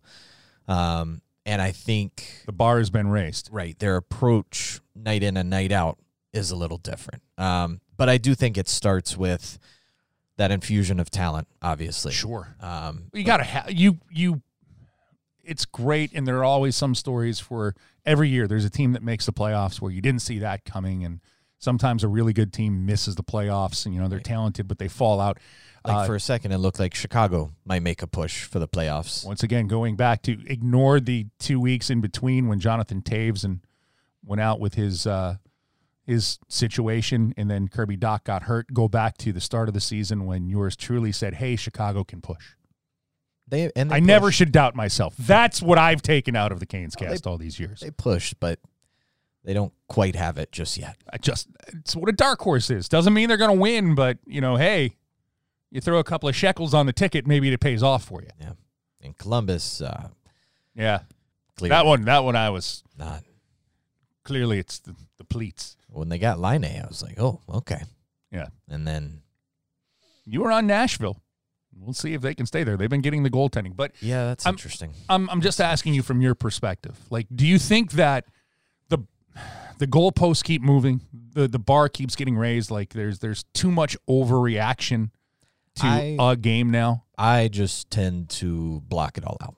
um, and I think The bar has been raised. right their approach night in and night out is a little different. Um, but I do think it starts with that infusion of talent, obviously. Sure. Um, You gotta have you you. It's great, and there are always some stories for every year. There's a team that makes the playoffs where you didn't see that coming, and sometimes a really good team misses the playoffs, and you know they're talented, but they fall out. like Uh, for a second, it looked like Chicago might make a push for the playoffs. Once again, going back to ignore the two weeks in between when Jonathan Taves and went out with his uh, his situation, and then Kirby Doc got hurt. Go back to the start of the season when yours truly said, "Hey, Chicago can push." They and they I never pushed. should doubt myself. That's what I've taken out of the Canes cast all these years. They pushed, but they don't quite have it just yet. I just it's what a dark horse is. Doesn't mean they're going to win, but you know, hey, you throw a couple of shekels on the ticket, maybe it pays off for you. Yeah, in Columbus, uh, Yeah, clearly that one, that one, I was not. clearly it's the, the pleats. When they got Line A, I was like, oh, okay. Yeah, And then, you were on Nashville. We'll see if they can stay there. They've been getting the goaltending, but yeah, that's I'm- interesting. I'm I'm just asking you from your perspective. Like, do you think that the the goalposts keep moving, the the bar keeps getting raised? Like, there's there's too much overreaction to I- a game now. I just tend to block it all out.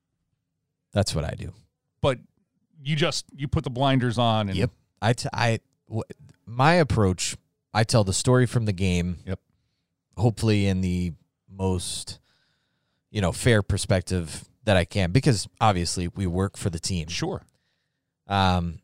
That's what I do. But you just you put the blinders on. And, Yep. I, t- I, w- my approach, I tell the story from the game. Yep. Hopefully in the most, you know, fair perspective that I can, because obviously we work for the team. Sure. Um,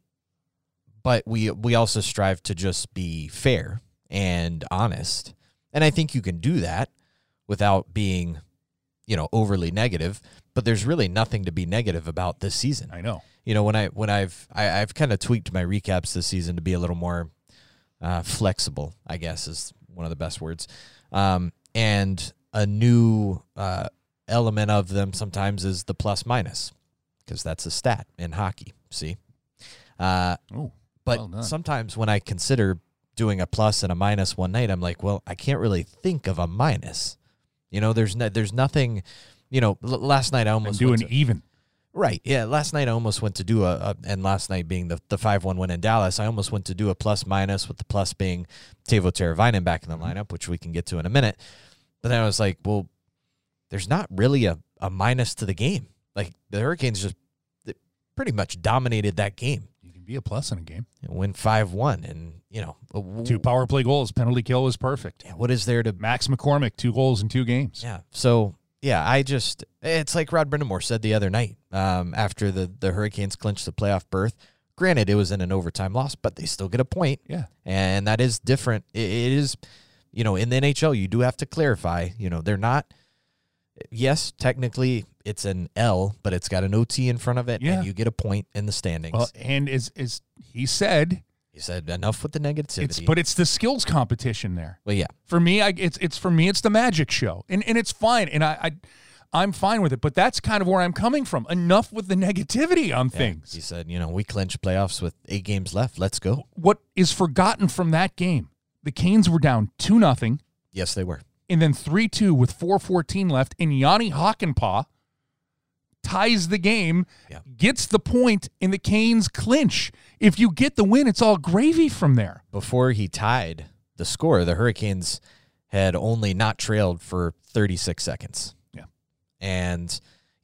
but we we also strive to just be fair and honest, and I think you can do that without being, you know, overly negative. But there's really nothing to be negative about this season. I know. You know, when I when I've I, I've kind of tweaked my recaps this season to be a little more uh, flexible, I guess is one of the best words, um, and a new uh, element of them sometimes is the plus minus, because that's a stat in hockey. See. Uh, Oh, but well done. sometimes when I consider doing a plus and a minus one night, I'm like, well, I can't really think of a minus. You know, there's no, there's nothing. You know, l- last night I and almost do went an to, even. right. Yeah, last night I almost went to do a, a and last night being the the five one win in Dallas, I almost went to do a plus minus, with the plus being Teuvo Teravainen back in the lineup, which we can get to in a minute. But then I was like, well, there's not really a, a minus to the game. Like the Hurricanes just they pretty much dominated that game. You can be a plus in a game. And win five one, and you know, w- Two power play goals. Penalty kill was perfect. yeah, what is there to Max McCormick, two goals in two games. yeah? So yeah, I just it's like Rod Brindamore said the other night um, after the the Hurricanes clinched the playoff berth. Granted, it was in an overtime loss, but they still get a point, Yeah. and that is different. It, it is, you know, in the N H L, you do have to clarify. You know, they're not. Yes, technically it's an L, but it's got an O T in front of it, Yeah. and you get a point in the standings. Well, and as, as he said, He said enough with the negativity. it's but it's the skills competition there. well, yeah, For me, I, it's it's for me, it's the magic show, and and it's fine, and I, I I'm fine with it. But that's kind of where I'm coming from. Enough with the negativity on yeah. things. He said, you know, we clinched playoffs with eight games left. Let's go. What is forgotten from that game? The Canes were down two nothing, Yes, they were. and then three two with four fourteen left, and Yanni Hakanpää ties the game, Yeah. gets the point, and the Canes clinch. If you get the win, it's all gravy from there. Before he tied the score, the Hurricanes had only not trailed for thirty-six seconds. Yeah. And,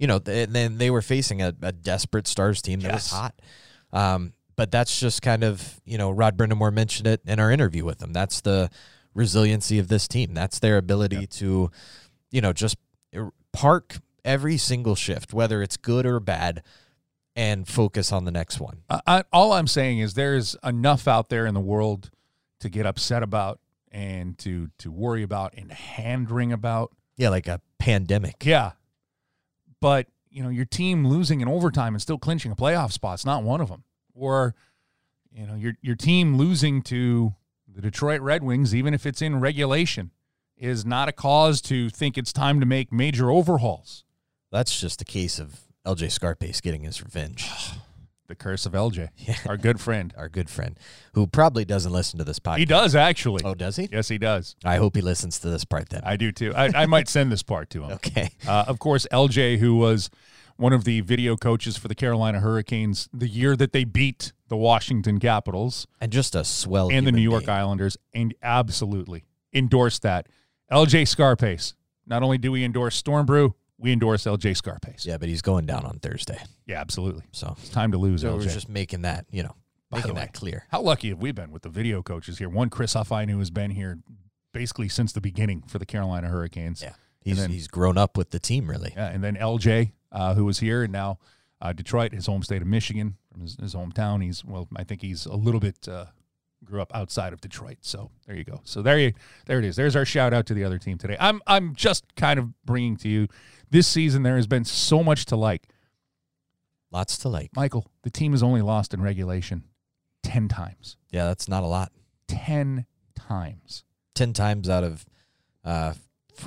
you know, th- then they were facing a, a desperate Stars team that Yes. was hot. Um, but that's just kind of, you know, Rod Brindamore mentioned it in our interview with him. That's the resiliency of this team. That's their ability Yep. to, you know, just park every single shift, whether it's good or bad, and focus on the next one. I, I, all I'm saying is there's enough out there in the world to get upset about and to to worry about and hand-wring about. Yeah, like a pandemic. Yeah. But, you know, your team losing in overtime and still clinching a playoff spot's not one of them. Or, you know, your your team losing to the Detroit Red Wings, even if it's in regulation, is not a cause to think it's time to make major overhauls. That's just a case of L J Scarpace getting his revenge. The curse of L J, Yeah. our good friend. Our good friend, who probably doesn't listen to this podcast. He does, actually. Oh, does he? Yes, he does. I hope he listens to this part then. I do, too. I, I might send this part to him. Okay. Uh, of course, L J, who was one of the video coaches for the Carolina Hurricanes the year that they beat the Washington Capitals And just a swell and the human New York being. Islanders, and absolutely endorsed that. L J Scarpace. Not only do we endorse Storm Brew, we endorse L J Scarpace. Yeah, but he's going down on Thursday. Yeah, absolutely. So, It's time to lose, so L J. we're just making that, you know, By the making way, that clear. How lucky have we been with the video coaches here? One, Chris Huffine, who has been here basically since the beginning for the Carolina Hurricanes. Yeah. He's then- he's grown up with the team, really. Yeah, and then L J, uh, who was here, and now uh, Detroit, his home state of Michigan, from his, his hometown. He's well, I think he's a little bit uh, grew up outside of Detroit. So there you go. So there you, there it is. There's our shout out to the other team today. I'm I'm just kind of bringing to you this season. There has been so much to like. Lots to like. Michael, the team has only lost in regulation ten times. Yeah, that's not a lot. Ten times. ten times out of uh,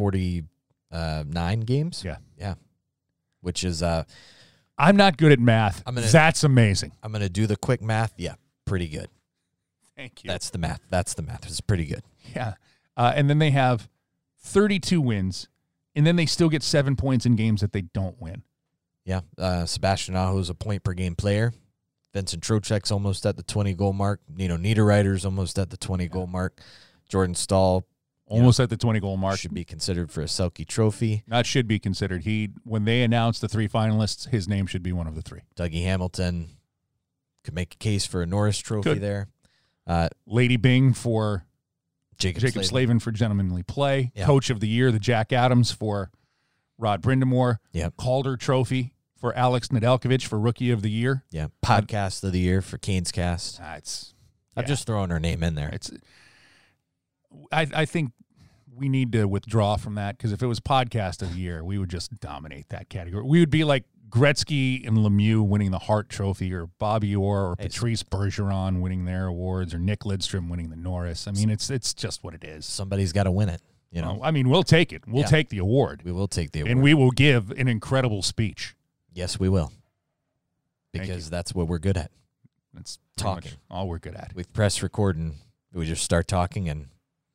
forty-nine games. Yeah. Yeah. Which is, uh, I'm not good at math. I'm gonna- That's amazing. I'm going to do the quick math. Yeah, pretty good. Thank you. That's the math. That's the math. It's pretty good. Yeah. Uh, and then they have thirty-two wins, and then they still get seven points in games that they don't win. Yeah. Uh, Sebastian Aho is a point per game player. Vincent Trocheck's almost at the twenty goal mark. Nino Niederreiter's almost at the twenty goal mark. Jordan Stahl Almost at the twenty-goal mark. should be considered for a Selke Trophy. Not should be considered. He when they announced the three finalists, his name should be one of the three. Dougie Hamilton could make a case for a Norris Trophy Could. there. Uh, Lady Bing for Jacob, Jacob Slavin. Slavin for gentlemanly play. Yeah. Coach of the year, the Jack Adams for Rod Brindamore. Yep. Calder Trophy for Alex Nedeljkovic for rookie of the year. Yeah. Podcast of the year for Canes Cast. Ah, it's I'm yeah. just throwing her name in there. It's. I I think we need to withdraw from that because if it was podcast of the year, we would just dominate that category. We would be like Gretzky and Lemieux winning the Hart Trophy, or Bobby Orr or Hey, Patrice Bergeron winning their awards, or Nick Lidstrom winning the Norris. I mean, it's it's just what it is. Somebody's got to win it. You know, Well, I mean, we'll take it. We'll Yeah. take the award, we will take the award. and we will give an incredible speech. yes, we will. Thank Because you. that's what we're good at. That's pretty Talking. much all we're good at. We press record and we just start talking and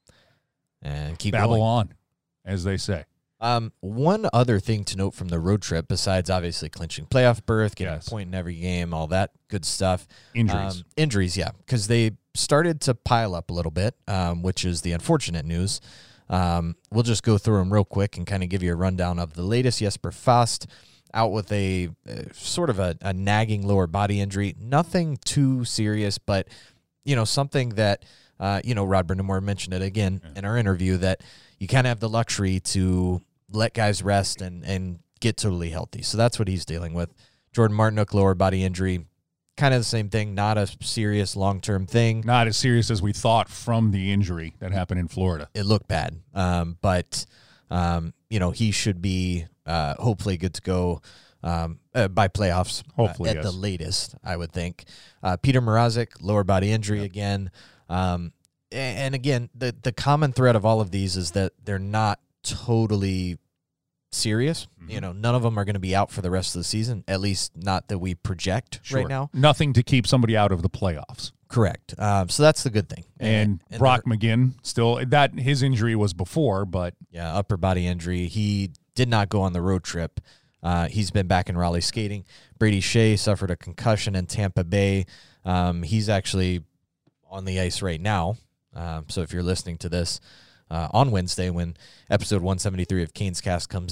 and keep Babble going. on, as they say. Um, one other thing to note from the road trip, besides obviously clinching playoff berth, getting Yes. a point in every game, all that good stuff. Injuries. Um, injuries, yeah, because they started to pile up a little bit, um, which is the unfortunate news. Um, we'll just go through them real quick and kind of give you a rundown of the latest. Jesper Fast out with a uh, sort of a, a nagging lower body injury. Nothing too serious, but, you know, something that, uh, you know, Rod Brindamore mentioned it again Yeah. in our interview, that you kind of have the luxury to let guys rest and, and get totally healthy. So that's what he's dealing with. Jordan Martinook, lower body injury, kind of the same thing, not a serious long-term thing. Not as serious as we thought from the injury that happened in Florida. It looked bad, um, but, um, you know, he should be uh, hopefully good to go um, uh, by playoffs uh, Hopefully, at yes. the latest, I would think. Uh, Peter Mrazek, lower body injury Yep. again. Um, a- and again, the, the common thread of all of these is that they're not totally serious. Mhm. You know, none of them are going to be out for the rest of the season, at least not that we project Sure. right now. Nothing to keep somebody out of the playoffs. Correct. Um, so that's the good thing. And, and Brock McGinn still that his injury was before, but Yeah, upper body injury. He did not go on the road trip. Uh, he's been back in Raleigh skating. Brady Shea suffered a concussion in Tampa Bay. Um, he's actually on the ice right now. Um, so if you're listening to this uh, on Wednesday when episode one seventy-three of Canes Cast comes out,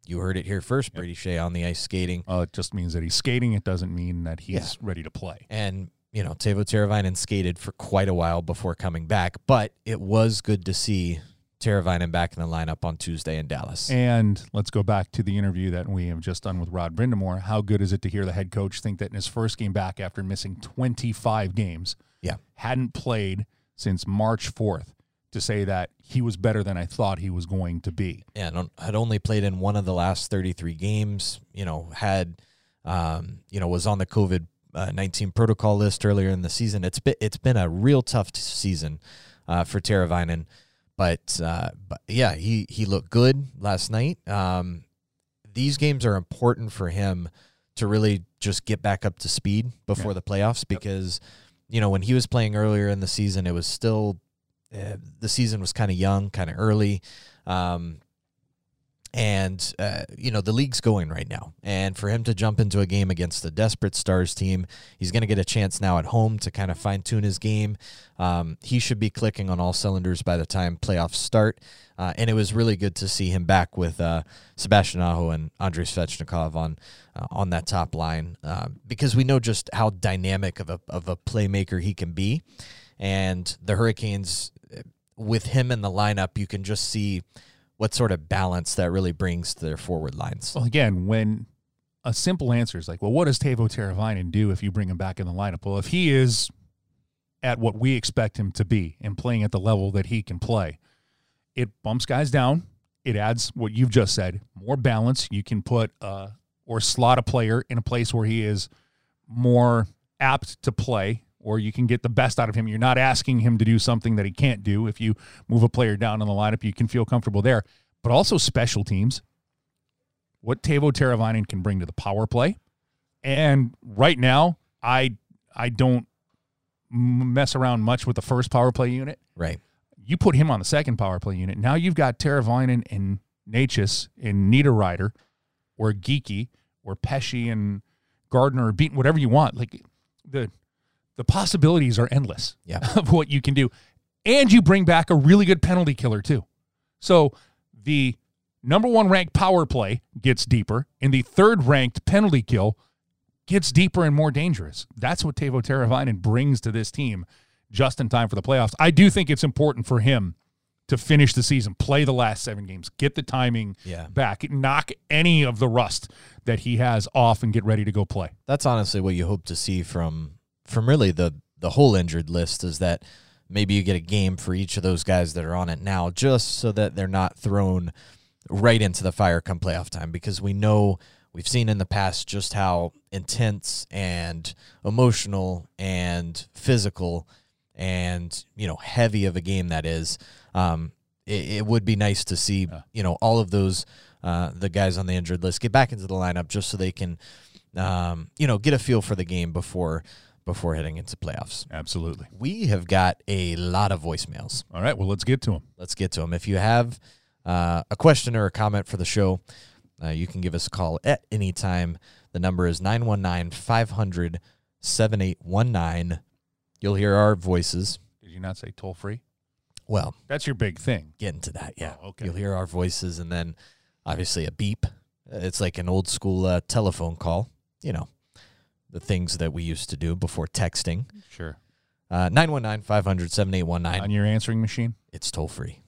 You heard it here first, Brady Shea on the ice skating. Uh, it just means that he's skating. It doesn't mean that he's Yeah. ready to play. And, you know, Teuvo Teravainen skated for quite a while before coming back, but it was good to see Teravainen back in the lineup on Tuesday in Dallas. And let's go back to the interview that we have just done with Rod Brind'Amour. How good is it to hear the head coach think that in his first game back after missing twenty-five games, Yeah. hadn't played since March fourth, to say that he was better than I thought he was going to be. Yeah, and had only played in one of the last thirty-three games, you know, had, um, you know, was on the COVID nineteen protocol list earlier in the season. It's been, it's been a real tough season uh, for Teravainen. But, uh, but yeah, he, he looked good last night. Um, these games are important for him to really just get back up to speed before Yeah. the playoffs because, you know, when he was playing earlier in the season, it was still uh, the season was kind of young, kind of early. Um, and, uh, you know, the league's going right now. And for him to jump into a game against the desperate Stars team, he's going to get a chance now at home to kind of fine-tune his game. Um, he should be clicking on all cylinders by the time playoffs start. Uh, and it was really good to see him back with uh, Sebastian Aho and Andrei Svechnikov on uh, on that top line uh, because we know just how dynamic of a of a playmaker he can be. And the Hurricanes, with him in the lineup, you can just see what sort of balance that really brings to their forward lines. Well, again, when a simple answer is like, well, what does Teuvo Teravainen do if you bring him back in the lineup? Well, if he is at what we expect him to be and playing at the level that he can play, it bumps guys down. It adds what you've just said, more balance. You can put uh, or slot a player in a place where he is more apt to play, or you can get the best out of him. You're not asking him to do something that he can't do. If you move a player down in the lineup, you can feel comfortable there. But also special teams, what Teuvo Teravainen can bring to the power play. And right now, I I don't mess around much with the first power play unit. Right. You put him on the second power play unit. Now you've got Teravainen and Necas and Niederreiter or Geeky or Pesce and Gardner or Beaton, whatever you want. Like the the possibilities are endless Yeah. of what you can do. And you bring back a really good penalty killer too. So the number one ranked power play gets deeper, and the third ranked penalty kill gets deeper and more dangerous. That's what Teuvo Teravainen brings to this team just in time for the playoffs. I do think it's important for him to finish the season, play the last seven games, get the timing Yeah. back, knock any of the rust that he has off, and get ready to go play. That's honestly what you hope to see from from really the the whole injured list, is that maybe you get a game for each of those guys that are on it now, just so that they're not thrown right into the fire come playoff time, because we know we've seen in the past just how intense and emotional and physical and, you know, heavy of a game that is. Um, it, it would be nice to see, Yeah. you know, all of those, uh, the guys on the injured list get back into the lineup just so they can, um, you know, get a feel for the game before, before heading into playoffs. Absolutely. We have got a lot of voicemails. All right, well, let's get to him. Let's get to them. If you have uh, a question or a comment for the show, uh, you can give us a call at any time. The number is nine one nine, five hundred, seven eight one nine. You'll hear our voices. Did you not say toll free? Well, That's your big thing. get into that, yeah. Oh, okay. You'll hear our voices, and then obviously a beep. It's like an old school uh, telephone call, you know, the things that we used to do before texting. Sure. Uh, nine one nine, five hundred, seven eight one nine. On your answering machine? It's toll free.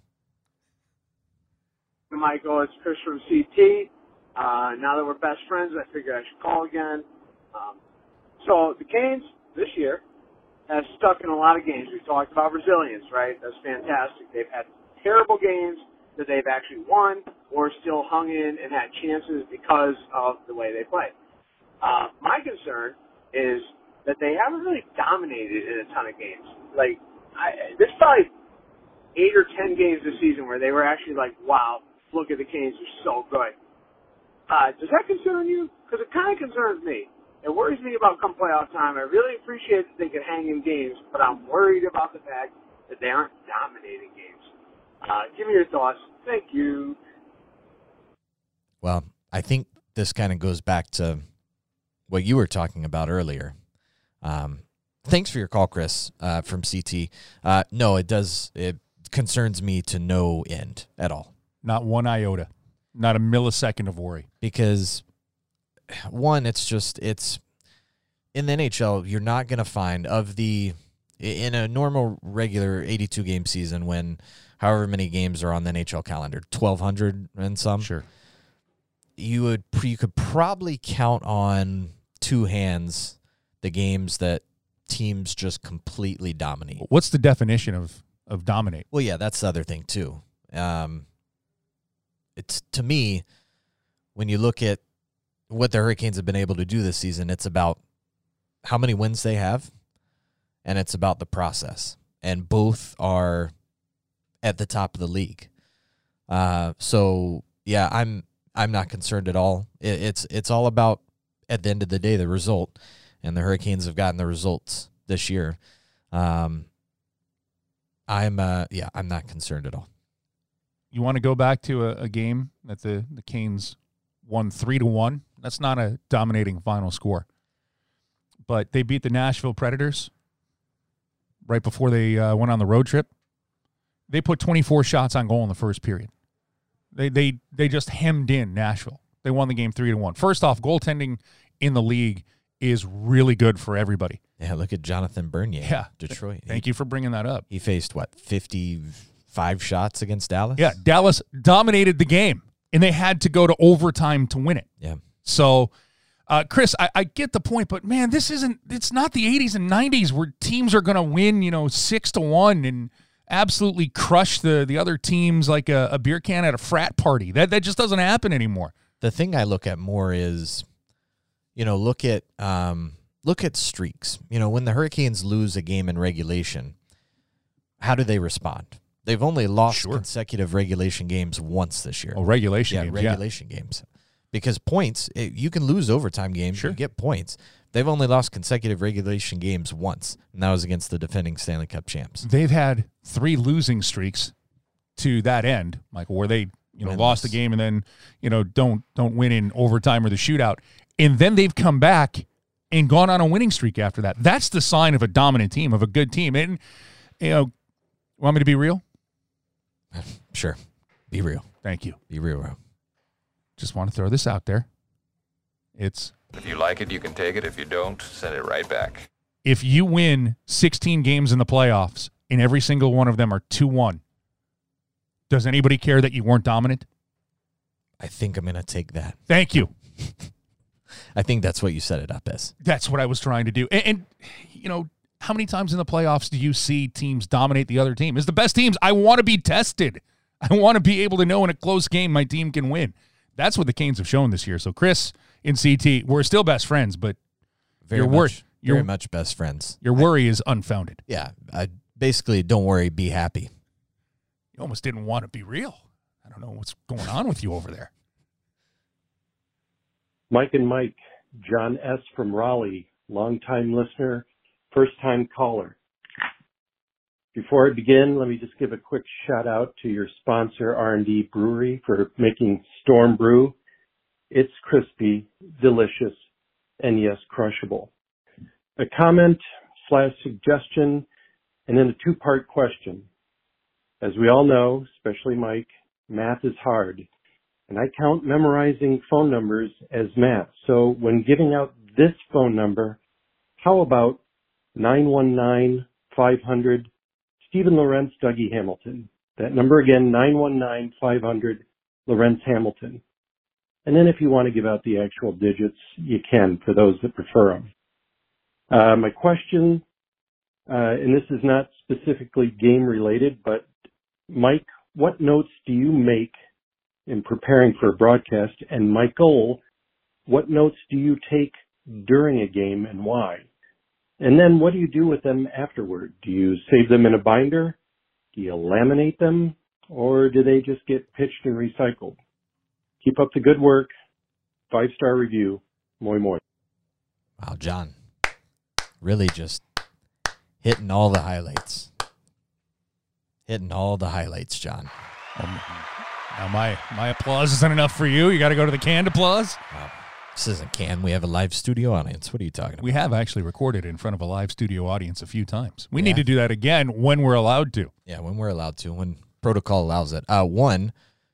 Michael, it's Chris from C T. Uh, now that we're best friends, I figured I should call again. Um, so the Canes this year have stuck in a lot of games. We talked about resilience, right? That's fantastic. They've had terrible games that they've actually won or still hung in and had chances because of the way they play. Uh, my concern is that they haven't really dominated in a ton of games. Like, I, there's probably eight or ten games this season where they were actually like, wow, look at the Canes, they're so good. Uh, does that concern you? Because it kind of concerns me. It worries me about come playoff time. I really appreciate that they can hang in games, but I'm worried about the fact that they aren't dominating games. Uh, give me your thoughts. Thank you. Well, I think this kind of goes back to what you were talking about earlier. Um, thanks for your call, Chris, uh, from C T. Uh, no, it does. It concerns me to no end at all. Not one iota. Not a millisecond of worry. Because, one, it's just, it's, in the N H L, you're not going to find, of the, in a normal, regular eighty-two game season when however many games are on the N H L calendar, twelve hundred and some. Sure. You would, you could probably count on two hands the games that teams just completely dominate. What's the definition of, of dominate? Well, yeah, that's the other thing too. Um, it's, to me, when you look at what the Hurricanes have been able to do this season, it's about how many wins they have, and it's about the process. And both are at the top of the league. Uh, so yeah, I'm I'm not concerned at all. It, it's it's all about, at the end of the day, the result. And the Hurricanes have gotten the results this year. Um, I'm uh, yeah, I'm not concerned at all. You want to go back to a, a game that the, the Canes won three to one? That's not a dominating final score. But they beat the Nashville Predators right before they uh, went on the road trip. They put twenty-four shots on goal in the first period. They they they just hemmed in Nashville. They won the game three to one. First off, goaltending in the league is really good for everybody. Yeah, look at Jonathan Bernier. Yeah, Detroit. Thank he, you for bringing that up. He faced what, fifty-five shots against Dallas? Yeah, Dallas dominated the game, and they had to go to overtime to win it. Yeah. So, uh, Chris, I, I get the point, but man, this isn't. It's not the eighties and nineties where teams are going to win, you know, six to one and absolutely crush the the other teams like a, a beer can at a frat party. That that just doesn't happen anymore. The thing I look at more is, you know, look at um, look at streaks. You know, when the Hurricanes lose a game in regulation, how do they respond? They've only lost Sure. consecutive regulation games once this year. Oh, regulation yeah, games, regulation games. Because points, it, you can lose overtime games, Sure. you get points. They've only lost consecutive regulation games once, and that was against the defending Stanley Cup champs. They've had three losing streaks to that end, Michael, where they you know Winless. lost the game and then you know don't don't win in overtime or the shootout, and then they've come back and gone on a winning streak after that. That's the sign of a dominant team, of a good team. And you know, want me to be real? Sure. Be real. Thank you. Be real, bro. Just want to throw this out there. It's If you like it, you can take it. If you don't, send it right back. if you win sixteen games in the playoffs and every single one of them are two one, does anybody care that you weren't dominant? I think I'm going to take that. Thank you. I think that's what you set it up as. That's what I was trying to do. And, and, you know, how many times in the playoffs do you see teams dominate the other team? It's the best teams. I want to be tested. I want to be able to know in a close game my team can win. That's what the Canes have shown this year. So, Chris, in C T, we're still best friends, but Very your much, wor- very your, much best friends. your worry is unfounded. Yeah, I basically don't worry, be happy. You almost didn't want to be real. I don't know what's going on with you over there. Mike and Mike, John S. from Raleigh, longtime listener, first-time caller. Before I begin, let me just give a quick shout-out to your sponsor, R and D Brewery, for making Storm Brew. It's crispy, delicious, and yes, crushable. A comment slash suggestion, and then a two-part question. As we all know, especially Mike, math is hard. And I count memorizing phone numbers as math. So when giving out this phone number, how about nine one nine, five hundred, Stephen Lorentz, Dougie Hamilton. That number again, nine one nine, five hundred, Lorentz Hamilton. And then if you want to give out the actual digits, you can for those that prefer them. Uh, my question, uh, and this is not specifically game related, but Mike, what notes do you make in preparing for a broadcast? And Michael, what notes do you take during a game and why? And then what do you do with them afterward? Do you save them in a binder? Do you laminate them? Or do they just get pitched and recycled? Keep up the good work. Five-star review. Moi moi. Wow, John. Really just hitting all the highlights. Hitting all the highlights, John. Um, now my my applause isn't enough for you. You got to go to the canned applause. Wow. This isn't can. We have a live studio audience. What are you talking about? We have actually recorded in front of a live studio audience a few times. We Yeah. need to do that again when we're allowed to. Yeah, when we're allowed to, when protocol allows it. Uh, one,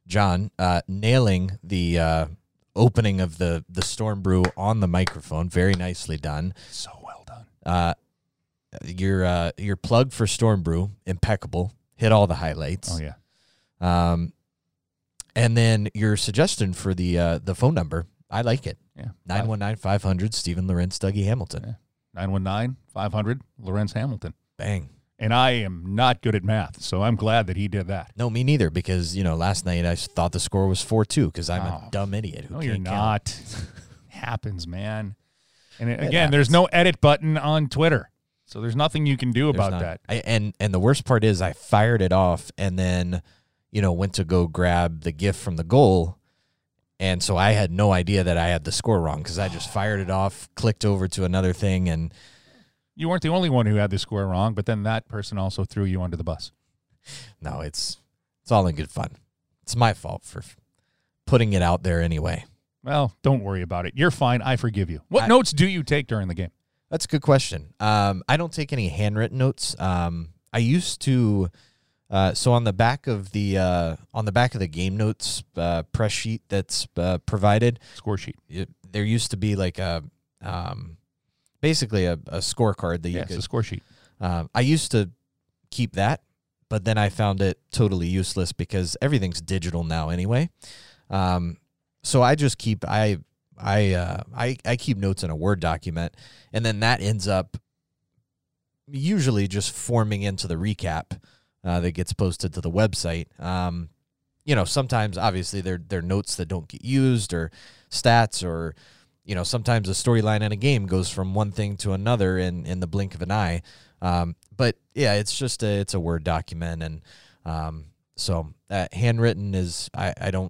John, uh, nailing the uh, opening of the, the Storm Brew on the microphone. Very nicely done. So well done. Uh, your uh, your plug for Storm Brew, impeccable. Hit all the highlights. Oh, yeah. Um, and then your suggestion for the uh, the phone number, I like it. Yeah. nine one nine, five hundred, Stephen Lawrence, Dougie Hamilton. Yeah. nine one nine, five hundred, Lawrence Hamilton. Bang. And I am not good at math, so I'm glad that he did that. No, me neither, because, you know, last night I thought the score was four two because I'm Oh. a dumb idiot who No, can't you're count. not. Happens, man. And it, It again, there's happens. no edit button on Twitter, so there's nothing you can do There's about not. that. I, and and the worst part is I fired it off and then, you know, went to go grab the gift from the goal. And so I had no idea that I had the score wrong because I just fired it off, clicked over to another thing, and You weren't the only one who had the score wrong, but then that person also threw you under the bus. no, it's it's all in good fun. It's my fault for f- putting it out there anyway. Well, don't worry about it. You're fine. I forgive you. What I- notes do you take during the game? That's a good question. Um, I don't take any handwritten notes. Um, I used to. Uh, so on the back of the uh, on the back of the game notes uh, press sheet that's uh, provided, Score sheet. it, there used to be like a um, basically a, a scorecard that you Yeah, it's could. a score sheet. Um, I used to keep that, but then I found it totally useless because everything's digital now anyway. Um, so I just keep I I uh, I I keep notes in a Word document, and then that ends up usually just forming into the recap uh, that gets posted to the website. Um, you know, sometimes obviously they're they're notes that don't get used or stats or. You know, sometimes a storyline in a game goes from one thing to another in, in the blink of an eye. Um, but yeah, it's just a, it's a Word document. And um, so uh, handwritten is, I, I don't,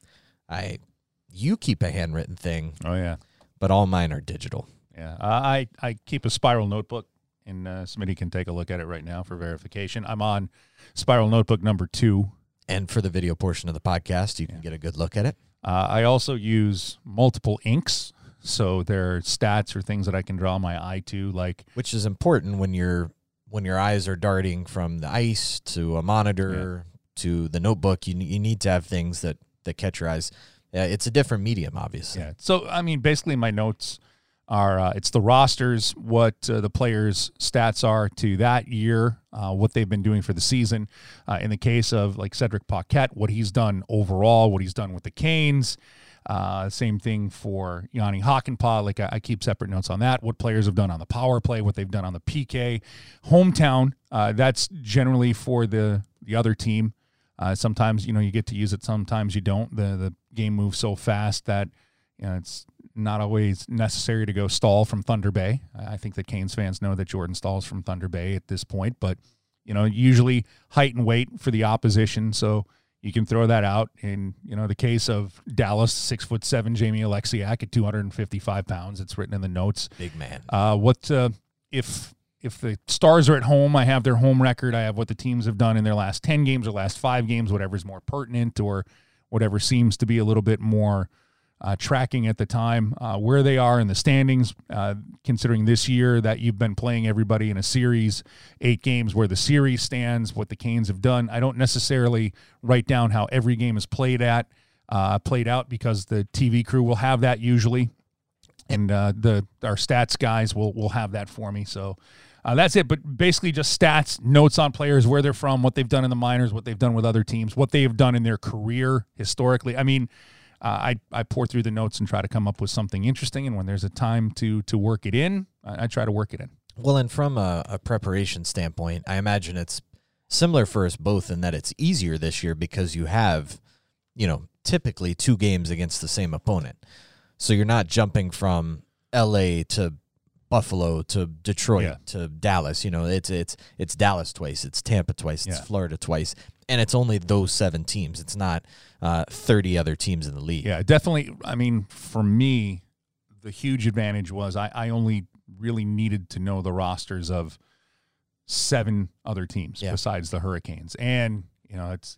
I, you keep a handwritten thing, Oh, yeah. but all mine are digital. Yeah. Uh, I, I keep a spiral notebook, and uh, Smitty can take a look at it right now for verification. I'm on spiral notebook number two. And for the video portion of the podcast, you can Yeah. get a good look at it. Uh, I also use multiple inks. So there are stats or things that I can draw my eye to, like Which is important when you're, when your eyes are darting from the ice to a monitor to the notebook. You, you need to have things that, that catch your eyes. Uh, it's a different medium, obviously. yeah. So I mean, basically, my notes are uh, it's the rosters, what uh, the players' stats are to that year, uh, what they've been doing for the season. Uh, in the case of like Cedric Paquette, what he's done overall, what he's done with the Canes. Uh, same thing for Yanni Hakanpää. Like I, I keep separate notes on that. What players have done on the power play, what they've done on the P K, hometown. Uh, that's generally for the the other team. Uh, sometimes you know you get to use it. Sometimes you don't. The the game moves so fast that you know it's not always necessary to go Stahl from Thunder Bay. I think that Canes fans know that Jordan Stahl's from Thunder Bay at this point, but you know usually height and weight for the opposition. So. You can throw that out. In you know the case of Dallas, six foot seven Jamie Alexiak at two hundred fifty-five pounds. It's written in the notes. Big man. Uh, what uh, if if the Stars are at home? I have their home record. I have what the teams have done in their last ten games or last five games, whatever's more pertinent or whatever seems to be a little bit more uh, tracking at the time, uh, where they are in the standings, uh, considering this year that you've been playing everybody in a series, eight games, where the series stands, what the Canes have done. I don't necessarily write down how every game is played at, uh, played out, because the T V crew will have that usually, and uh, the our stats guys will will have that for me. So uh, that's it. But basically, just stats, notes on players, where they're from, what they've done in the minors, what they've done with other teams, what they have done in their career historically. I mean. Uh, I, I pour through the notes and try to come up with something interesting, and when there's a time to to work it in, I, I try to work it in. Well, and from a, a preparation standpoint, I imagine it's similar for us both in that it's easier this year because you have, you know, typically two games against the same opponent. So you're not jumping from L A to Buffalo to Detroit Yeah. to Dallas. You know, it's it's it's Dallas twice, it's Tampa twice, it's Yeah. Florida twice, and it's only those seven teams. It's not uh, thirty other teams in the league. Yeah, definitely. I mean, for me, the huge advantage was I, I only really needed to know the rosters of seven other teams Yeah. besides the Hurricanes. And, you know, it's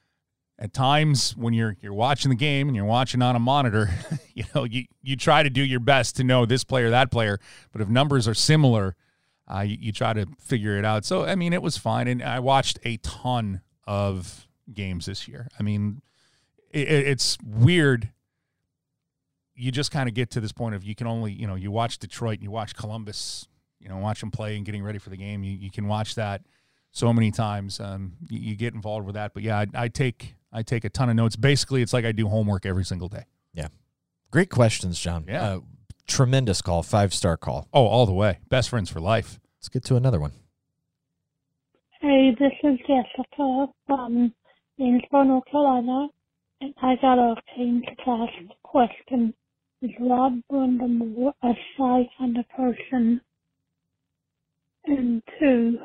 at times when you're you're watching the game and you're watching on a monitor, you know, you, you try to do your best to know this player, that player. But if numbers are similar, uh, you, you try to figure it out. So, I mean, it was fine. And I watched a ton of games this year. I mean, it, it's weird. You just kind of get to this point of you can only, you know, you watch Detroit and you watch Columbus, you know, watch them play and getting ready for the game. You, you can watch that so many times. Um, you, you get involved with that. But, yeah, I, I take I take a ton of notes. Basically, it's like I do homework every single day. Yeah. Great questions, John. Yeah. Uh, tremendous call, five-star call. Oh, all the way. Best friends for life. Let's get to another one. Hey, this is Jessica from Gainesville, North Carolina, and I got a Canes cast question. Is Rod Brind'Amour a shy kind of person? And two,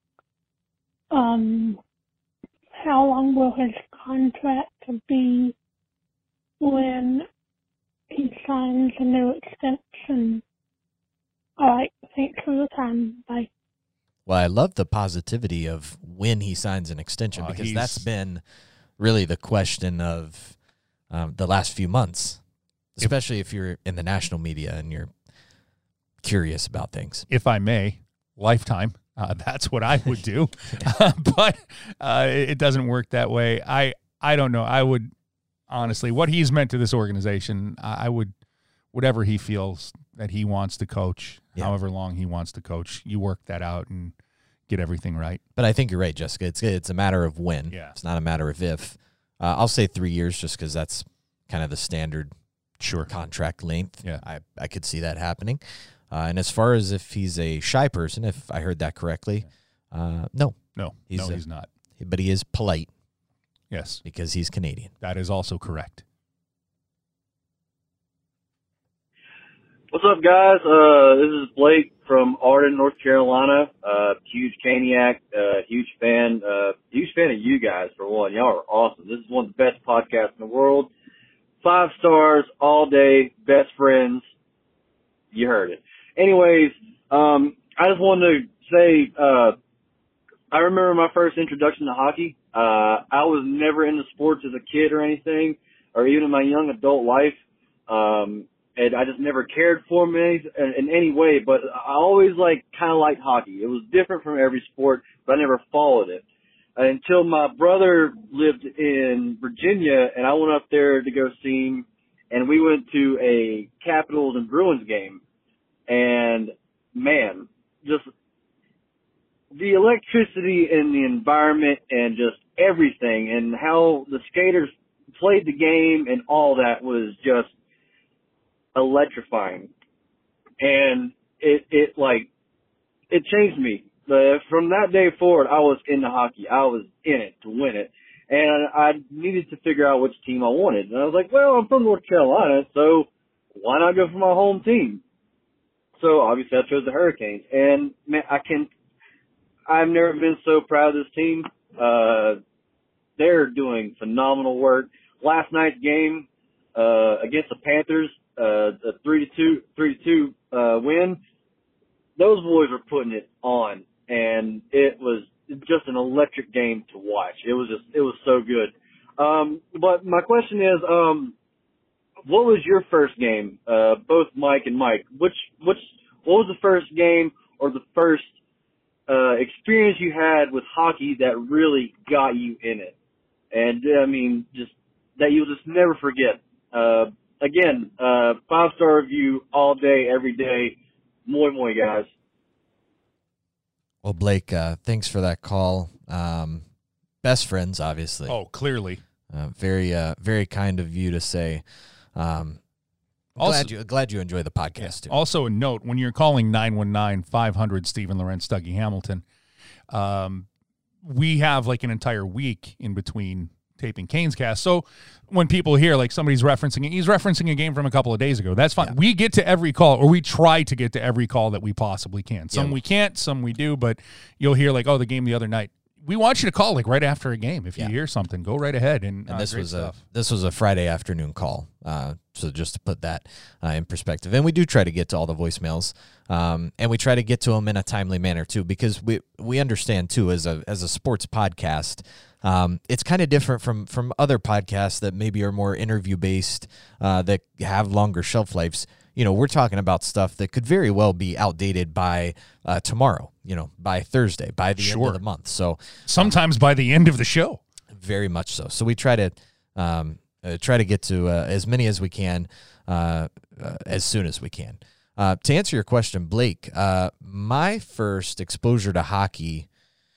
um, how long will his contract be when he signs a new extension? All right, thanks for the time. Bye. Well, I love the positivity of when he signs an extension Uh, because he's- that's been really the question of um, the last few months, especially if, if you're in the national media and you're curious about things. If I may, lifetime. Uh, that's what I would do. But uh, it, it doesn't work that way. I, I don't know. I would, honestly, what he's meant to this organization, I, I would, whatever he feels that he wants to coach, Yeah. however long he wants to coach, you work that out and get everything right. But I think you're right, Jessica. It's it's a matter of when. Yeah. It's not a matter of if. Uh, I'll say three years just because that's kind of the standard Sure. contract length. Yeah. I, I could see that happening. Uh, and as far as if he's a shy person, if I heard that correctly, uh, no. No, He's no, a- he's not. But he is polite Yes, because he's Canadian. that is also correct. What's up, guys? Uh, this is Blake from Arden, North Carolina. Uh, huge Caniac, uh, huge fan, uh, huge fan of you guys, for one. Y'all are awesome. This is one of the best podcasts in the world. Five stars all day, best friends. You heard it. Anyways, um, I just wanted to say, uh, I remember my first introduction to hockey. Uh, I was never into sports as a kid or anything, or even in my young adult life. Um, and I just never cared for them in any, in any way, but I always like kind of liked hockey. It was different from every sport, but I never followed it until my brother lived in Virginia, and I went up there to go see him, and we went to a Capitals and Bruins game, and man, just the electricity in the environment and just everything and how the skaters played the game and all that was just electrifying. And it, it like, it changed me. Uh, from that day forward, I was into hockey. I was in it to win it. And I needed to figure out which team I wanted. And I was like, well, I'm from North Carolina, so why not go for my home team? So obviously I chose the Hurricanes. And man, I can, I've never been so proud of this team. Uh, they're doing phenomenal work. Last night's game, uh, against the Panthers, uh, a three to two, three to two, uh, win. Those boys were putting it on, and it was just an electric game to watch. It was just, it was so good. Um, but my question is, um, what was your first game? Uh, both Mike and Mike, which, which, what was the first game or the first, uh, experience you had with hockey that really got you in it? And, I mean, just, that you'll just never forget. Uh, again, uh, five-star review all day, every day. Moi moi, guys. Well, Blake, uh, thanks for that call. Um, best friends, obviously. Oh, clearly. Uh, very, uh, very kind of you to say. Um, Also- glad you, glad you enjoy the podcast too. Also, a note, when you're calling nine one nine, five hundred, Stephen Lorentz, Dougie Hamilton, um, we have like an entire week in between taping Canes Cast. So when people hear like somebody's referencing it, he's referencing a game from a couple of days ago. That's fine. Yeah. We get to every call, or we try to get to every call that we possibly can. Some Yeah. we can't, some we do, but you'll hear like, oh, the game the other night. We want you to call like right after a game. If Yeah. you hear something, go right ahead. And, And uh, this great was stuff. a this was a Friday afternoon call. Uh, so just to put that uh, in perspective, and we do try to get to all the voicemails, um, and we try to get to them in a timely manner too, because we we understand too as a as a sports podcast, um, it's kind of different from from other podcasts that maybe are more interview based, uh, that have longer shelf lives. You know, we're talking about stuff that could very well be outdated by uh, tomorrow. You know, by Thursday, by the end Sure. of the month. So Sometimes by the end of the show. very much so. So we try to um, uh, try to get to uh, as many as we can uh, uh, as soon as we can. Uh, to answer your question, Blake, uh, my first exposure to hockey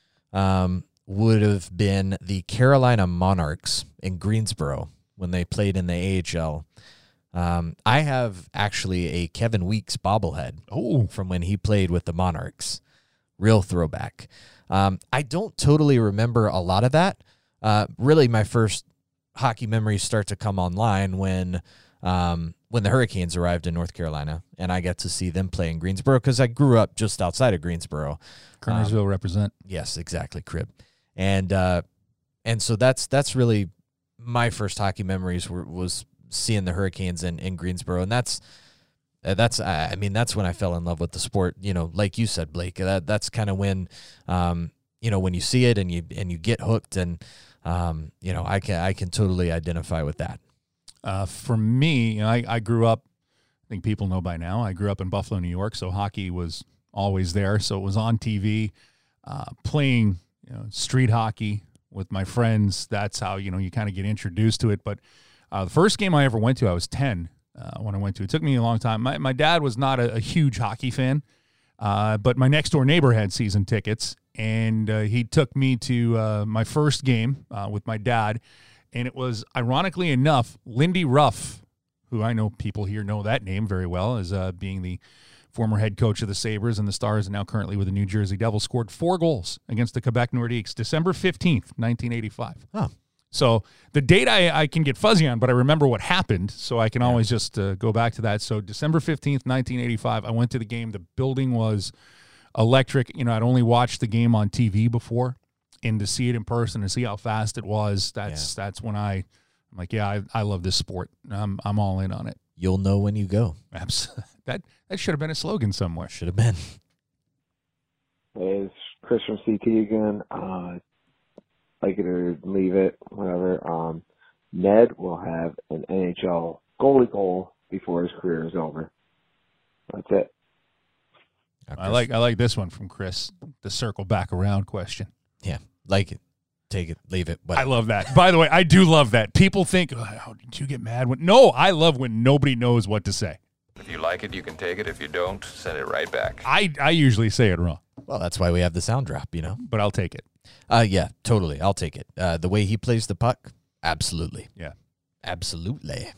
um, would have been the Carolina Monarchs in Greensboro when they played in the A H L. Um, I have actually a Kevin Weeks bobblehead oh. from when he played with the Monarchs. Real throwback. Um, I don't totally remember a lot of that. Uh, really, my first hockey memories start to come online when um, when the Hurricanes arrived in North Carolina, and I got to see them play in Greensboro because I grew up just outside of Greensboro. Kernersville um, represent. Yes, exactly, Crib. And uh, and so that's that's really my first hockey memories were, was seeing the Hurricanes in, in Greensboro, and that's uh, that's I mean that's when I fell in love with the sport. You know, like you said, Blake. That that's kind of when um, you know when you see it and you and you get hooked, and um, you know I can I can totally identify with that. Uh, for me, you know, I, I grew up, I think people know by now, I grew up in Buffalo, New York, so hockey was always there. So it was on T V, uh, playing you know, street hockey with my friends. That's how, you know, you kind of get introduced to it. But uh, the first game I ever went to, I was ten uh, when I went to. It took me a long time. My, my dad was not a, a huge hockey fan, uh, but my next-door neighbor had season tickets, and uh, he took me to uh, my first game uh, with my dad. And it was, ironically enough, Lindy Ruff, who I know people here know that name very well, as uh, being the former head coach of the Sabres and the Stars, and now currently with the New Jersey Devils, scored four goals against the Quebec Nordiques, December fifteenth, nineteen eighty-five. Oh. So the date I, I can get fuzzy on, but I remember what happened, so I can yeah. always just uh, go back to that. So December fifteenth, nineteen eighty-five, I went to the game. The building was electric. You know, I'd only watched the game on T V before. And to see it in person and see how fast it was, that's yeah. that's when I, I'm like, yeah, I, I love this sport. I'm I'm all in on it. You'll know when you go. Absolutely. That that should have been a slogan somewhere. Should have been. Hey, it's Chris from C T again. Uh, like it or leave it, whatever. Um, Ned will have an N H L goalie goal before his career is over. That's it. I like I like this one from Chris. The circle back around question. Yeah. Like it, take it, leave it. Whatever. I love that. By the way, I do love that. People think, oh, did you get mad? When No, I love when nobody knows what to say. If you like it, you can take it. If you don't, send it right back. I, I usually say it wrong. Well, that's why we have the sound drop, you know. But I'll take it. Uh, yeah, totally. I'll take it. Uh, the way he plays the puck, absolutely. Yeah. Absolutely.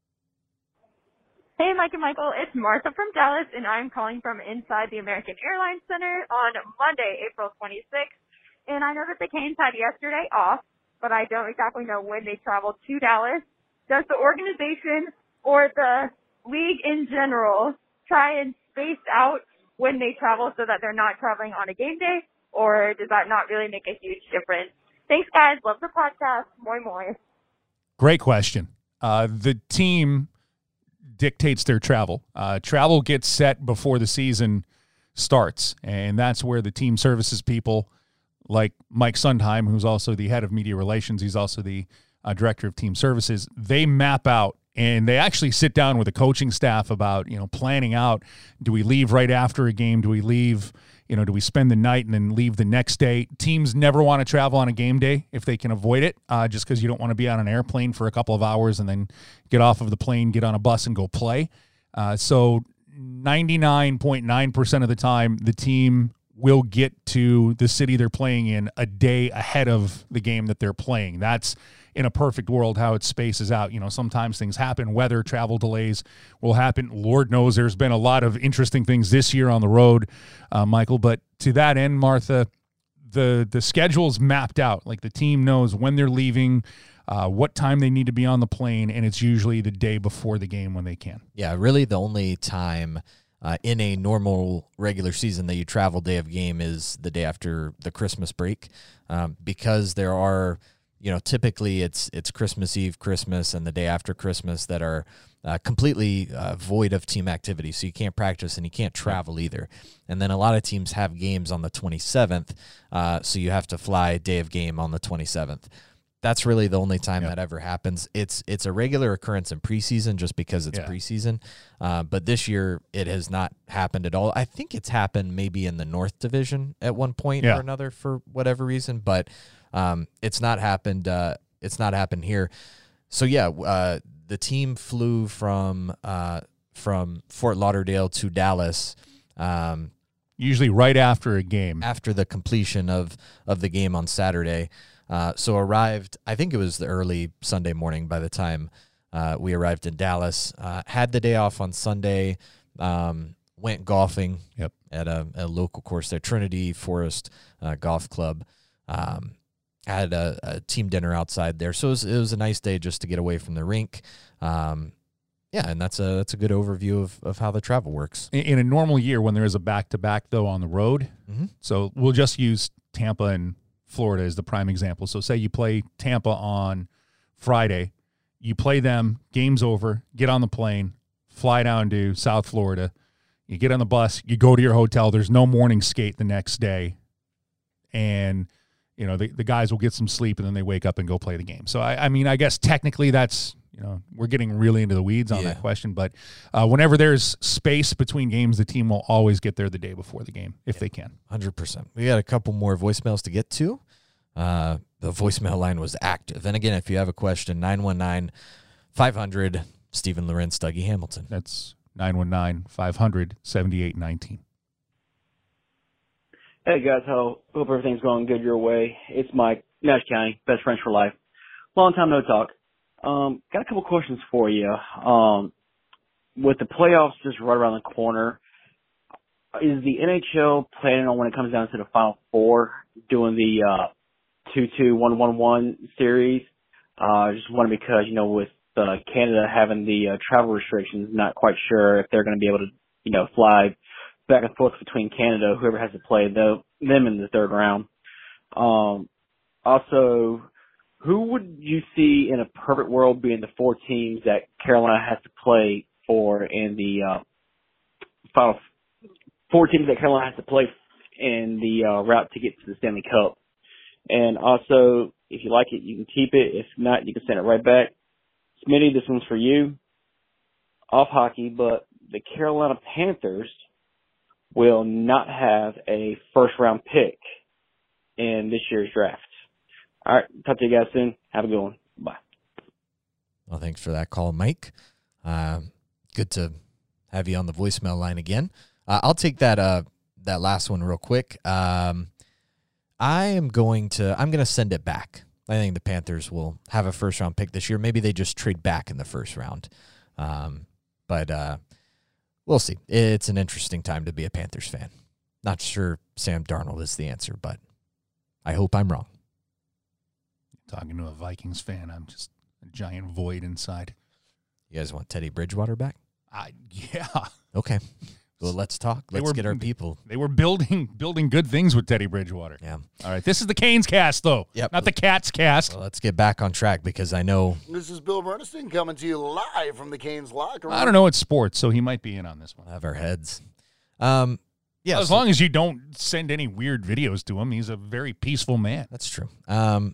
Hey, Mike and Michael, it's Martha from Dallas, and I'm calling from inside the American Airlines Center on Monday, April twenty-sixth. And I know that the Canes had yesterday off, but I don't exactly know when they traveled to Dallas. Does the organization or the league in general try and space out when they travel so that they're not traveling on a game day, or does that not really make a huge difference? Thanks, guys. Love the podcast. Moi, moi. Great question. Uh, the team dictates their travel. Uh, travel gets set before the season starts, and that's where the team services people like Mike Sundheim, who's also the head of media relations, he's also the uh, director of team services, they map out and they actually sit down with the coaching staff about, you know, planning out, do we leave right after a game? Do we leave, you know, do we spend the night and then leave the next day? Teams never want to travel on a game day if they can avoid it, uh, just because you don't want to be on an airplane for a couple of hours and then get off of the plane, get on a bus and go play. Uh, so ninety-nine point nine percent of the time, the team will get to the city they're playing in a day ahead of the game that they're playing. That's, in a perfect world, how it spaces out. You know, sometimes things happen. Weather, travel delays will happen. Lord knows there's been a lot of interesting things this year on the road, uh, Michael. But to that end, Martha, the the schedule's mapped out. Like, the team knows when they're leaving, uh, what time they need to be on the plane, and it's usually the day before the game when they can. Yeah, really the only time Uh, in a normal regular season that you travel day of game is the day after the Christmas break, um, because there are, you know, typically it's it's Christmas Eve, Christmas, and the day after Christmas that are uh, completely uh, void of team activity. So you can't practice and you can't travel either. And then a lot of teams have games on the twenty-seventh, uh, so you have to fly day of game on the twenty-seventh. That's really the only time yep. that ever happens. It's it's a regular occurrence in preseason just because it's yeah. preseason. Uh, but this year it has not happened at all. I think it's happened maybe in the North Division at one point yeah. or another for whatever reason, but um, it's not happened. Uh, it's not happened here. so yeah, uh, the team flew from uh, from Fort Lauderdale to Dallas. Um, Usually right after a game. After the completion of, of the game on Saturday. Uh, so arrived, I think it was the early Sunday morning by the time uh, we arrived in Dallas. Uh, had the day off on Sunday, um, went golfing yep. at a, a local course there, Trinity Forest uh, Golf Club. Um, had a, a team dinner outside there. So it was, it was a nice day just to get away from the rink. Um, Yeah, and that's a that's a good overview of, of how the travel works. In, in a normal year, when there is a back-to-back, though, on the road, mm-hmm. so we'll just use Tampa and Florida as the prime example. So say you play Tampa on Friday, you play them, game's over, get on the plane, fly down to South Florida, you get on the bus, you go to your hotel, there's no morning skate the next day, and you know the, the guys will get some sleep, and then they wake up and go play the game. So, I, I mean, I guess technically that's... You know, we're getting really into the weeds on yeah. that question, but uh, whenever there's space between games, the team will always get there the day before the game if yeah. they can. one hundred percent. We got a couple more voicemails to get to. Uh, the voicemail line was active. And again, if you have a question, nine one nine, five hundred, Stephen Lorenz, Dougie Hamilton. That's nine one nine, five hundred, seventy-eight nineteen. Hey, guys. How, hope everything's going good your way. It's Mike, Nash County, best friends for life. Long time no talk. Um, got a couple questions for you. Um, with the playoffs just right around the corner, is the N H L planning on, when it comes down to the Final Four, doing the uh, two two, one one one series? Uh, just wondering because, you know, with uh, Canada having the uh, travel restrictions, not quite sure if they're going to be able to, you know, fly back and forth between Canada, whoever has to play the, them in the third round. Um, also, who would you see in a perfect world being the four teams that Carolina has to play for in the uh, final four teams that Carolina has to play in the uh, route to get to the Stanley Cup? And also, if you like it, you can keep it. If not, you can send it right back. Smitty, this one's for you. Off hockey, but the Carolina Panthers will not have a first round pick in this year's draft. All right. Talk to you guys soon. Have a good one. Bye. Well, thanks for that call, Mike. Uh, good to have you on the voicemail line again. Uh, I'll take that uh, that last one real quick. Um, I am going to I'm going to send it back. I think the Panthers will have a first round pick this year. Maybe they just trade back in the first round. Um, but uh, we'll see. It's an interesting time to be a Panthers fan. Not sure Sam Darnold is the answer, but I hope I'm wrong. Talking to a Vikings fan, I'm just a giant void inside. You guys want Teddy Bridgewater back? I yeah. Okay. Well, let's talk. Let's were, get our people. They were building building good things with Teddy Bridgewater. Yeah. All right. This is the Canes cast, though. Yep. Not the Cats cast. Well, let's get back on track because I know. This is Bill Bernstein coming to you live from the Canes locker room. I don't know. It's sports, so he might be in on this one. We'll have our heads. Um, yeah. Well, as so, long as you don't send any weird videos to him, he's a very peaceful man. That's true. Um.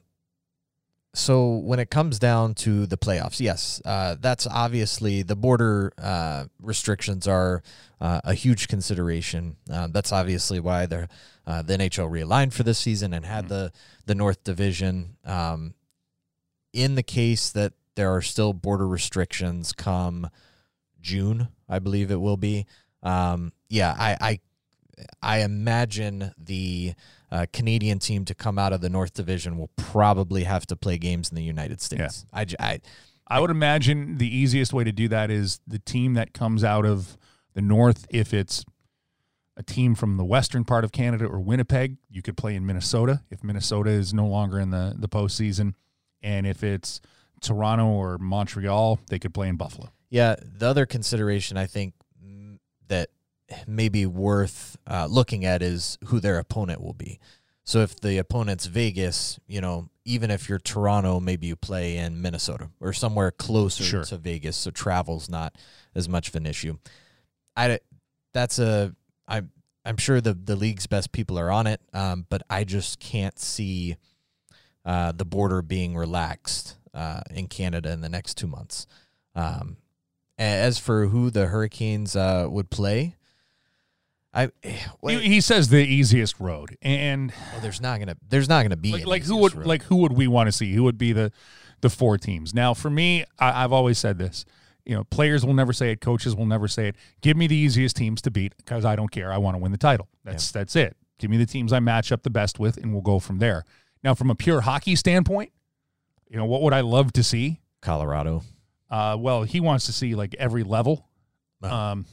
So when it comes down to the playoffs, yes, uh, that's obviously the border uh, restrictions are uh, a huge consideration. Uh, that's obviously why the uh, the N H L realigned for this season and had mm-hmm. the the North Division. Um, in the case that there are still border restrictions come June, I believe it will be. Um, yeah, I, I I imagine the uh, Canadian team to come out of the North Division will probably have to play games in the United States. Yeah. I, I, I would imagine the easiest way to do that is the team that comes out of the North, if it's a team from the western part of Canada or Winnipeg, you could play in Minnesota if Minnesota is no longer in the, the postseason. And if it's Toronto or Montreal, they could play in Buffalo. Yeah, the other consideration I think that maybe worth uh, looking at is who their opponent will be. So if the opponent's Vegas, you know, even if you're Toronto, maybe you play in Minnesota or somewhere closer sure. to Vegas, so travel's not as much of an issue. I that's a I I'm sure the the league's best people are on it, um, but I just can't see uh, the border being relaxed uh, in Canada in the next two months. Um, as for who the Hurricanes uh, would play. I, he, he says the easiest road, and well, there's not gonna there's not gonna be like, like who would road. like who would we want to see? Who would be the the four teams. Now, for me, I, I've always said this. You know, players will never say it. Coaches will never say it. Give me the easiest teams to beat because I don't care. I want to win the title. That's yeah. that's it. Give me the teams I match up the best with, and we'll go from there. Now, from a pure hockey standpoint, you know, what would I love to see? Colorado. Uh, well, he wants to see, like, every level. Oh. Um,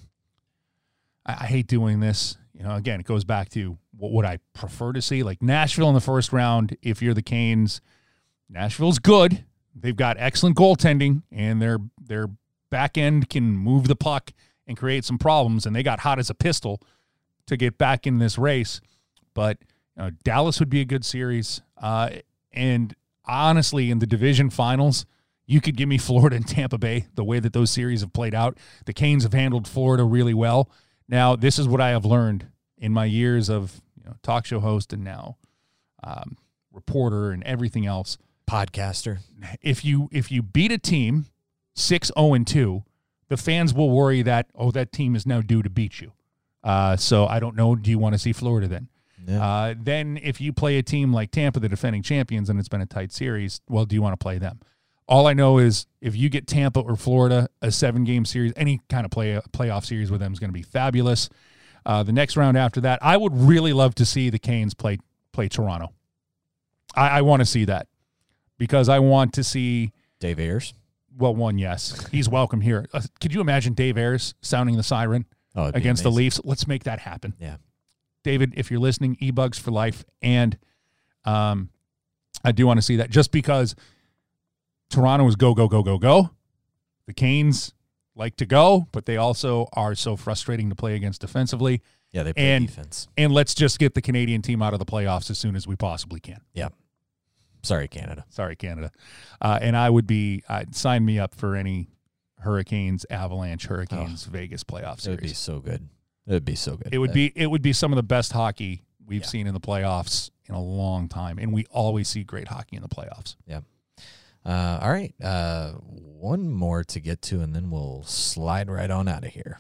I, I hate doing this. You know, again, it goes back to what would I prefer to see? Like, Nashville in the first round, if you're the Canes, Nashville's good. They've got excellent goaltending, and their their back end can move the puck and create some problems, and they got hot as a pistol to get back in this race. But you know, Dallas would be a good series. Uh, and honestly, in the division finals, you could give me Florida and Tampa Bay, the way that those series have played out. The Canes have handled Florida really well. Now, this is what I have learned in my years of you know, talk show host and now um, reporter and everything else. Podcaster. If you if you beat a team six oh and two, the fans will worry that, oh, that team is now due to beat you. Uh, so I don't know, do you want to see Florida then? Yeah. Uh, then if you play a team like Tampa, the defending champions, and it's been a tight series, well, do you want to play them? All I know is if you get Tampa or Florida, a seven-game series, any kind of play playoff series with them is going to be fabulous. Uh, the next round after that, I would really love to see the Canes play play Toronto. I, I want to see that because I want to see Dave Ayers. Well, one, yes. He's welcome here. Uh, could you imagine Dave Ayers sounding the siren oh, against the Leafs? Let's make that happen. Yeah. David, if you're listening, E-Bugs for life. And um, I do want to see that just because Toronto is go, go, go, go, go. The Canes like to go, but they also are so frustrating to play against defensively. Yeah, they play and, defense. And let's just get the Canadian team out of the playoffs as soon as we possibly can. Yeah. Sorry, Canada. Sorry, Canada. Uh, and I would be, I'd sign me up for any Hurricanes, Avalanche, Hurricanes, oh, Vegas playoff series. It would be so good. It would be so good. It would be, it would be some of the best hockey we've yeah. seen in the playoffs in a long time. And we always see great hockey in the playoffs. Yeah. Uh, all right. Uh, one more to get to, and then we'll slide right on out of here.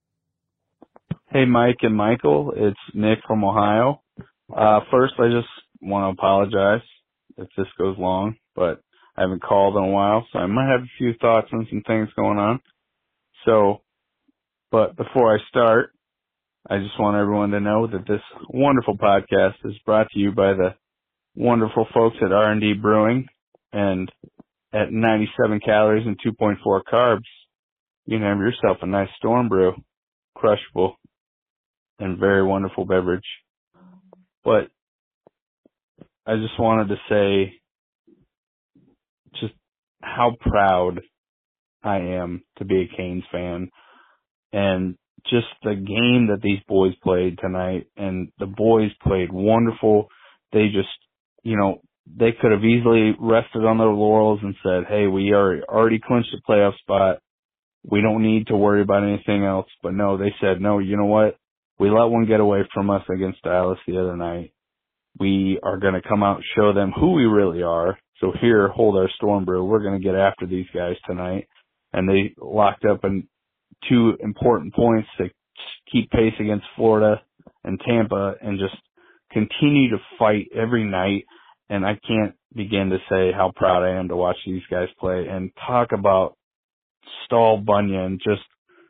Hey, Mike and Michael. It's Nick from Ohio. Uh, first, I just want to apologize if this goes long, but I haven't called in a while, so I might have a few thoughts on some things going on. So, but before I start, I just want everyone to know that this wonderful podcast is brought to you by the wonderful folks at R and D Brewing, and at ninety-seven calories and two point four carbs, you can have yourself a nice Storm Brew, crushable, and very wonderful beverage. But I just wanted to say just how proud I am to be a Canes fan, and just the game that these boys played tonight, and the boys played wonderful. They just, you know, they could have easily rested on their laurels and said, hey, we are already clinched a playoff spot. We don't need to worry about anything else. But no, they said, no, you know what? We let one get away from us against Dallas the other night. We are going to come out and show them who we really are. So here, hold our Storm Brew. We're going to get after these guys tonight. And they locked up in two important points to keep pace against Florida and Tampa and just continue to fight every night. And I can't begin to say how proud I am to watch these guys play. And talk about Stahl Bunyan just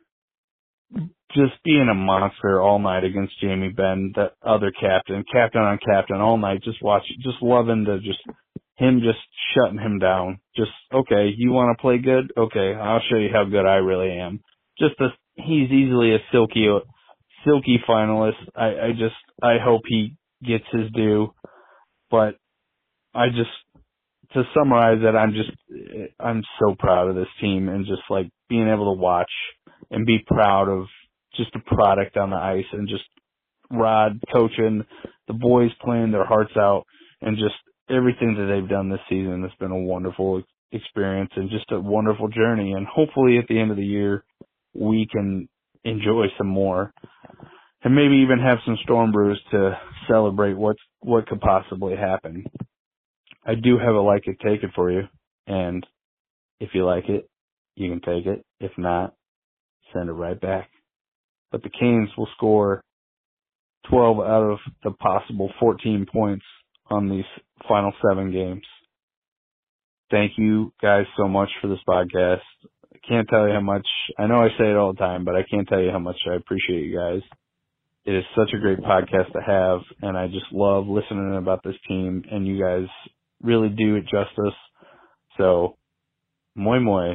just being a monster all night against Jamie Benn, the other captain, captain on captain all night. Just watch, just loving to just him just shutting him down. Just, okay, you want to play good? Okay, I'll show you how good I really am. Just a, he's easily a silky, silky finalist. I, I just, I hope he gets his due. But I just, to summarize it, I'm just, I'm so proud of this team and just like being able to watch and be proud of just a product on the ice and just Rod coaching, the boys playing their hearts out, and just everything that they've done this season has been a wonderful experience and just a wonderful journey. And hopefully at the end of the year, we can enjoy some more and maybe even have some Storm Brews to celebrate what's, what could possibly happen. I do have a like it, take it for you. And if you like it, you can take it. If not, send it right back. But the Canes will score twelve out of the possible fourteen points on these final seven games. thank you guys so much for this podcast. I can't tell you how much, I know I say it all the time, but I can't tell you how much I appreciate you guys. It is such a great podcast to have, and I just love listening about this team, and you guys really do it justice. So, moi moi,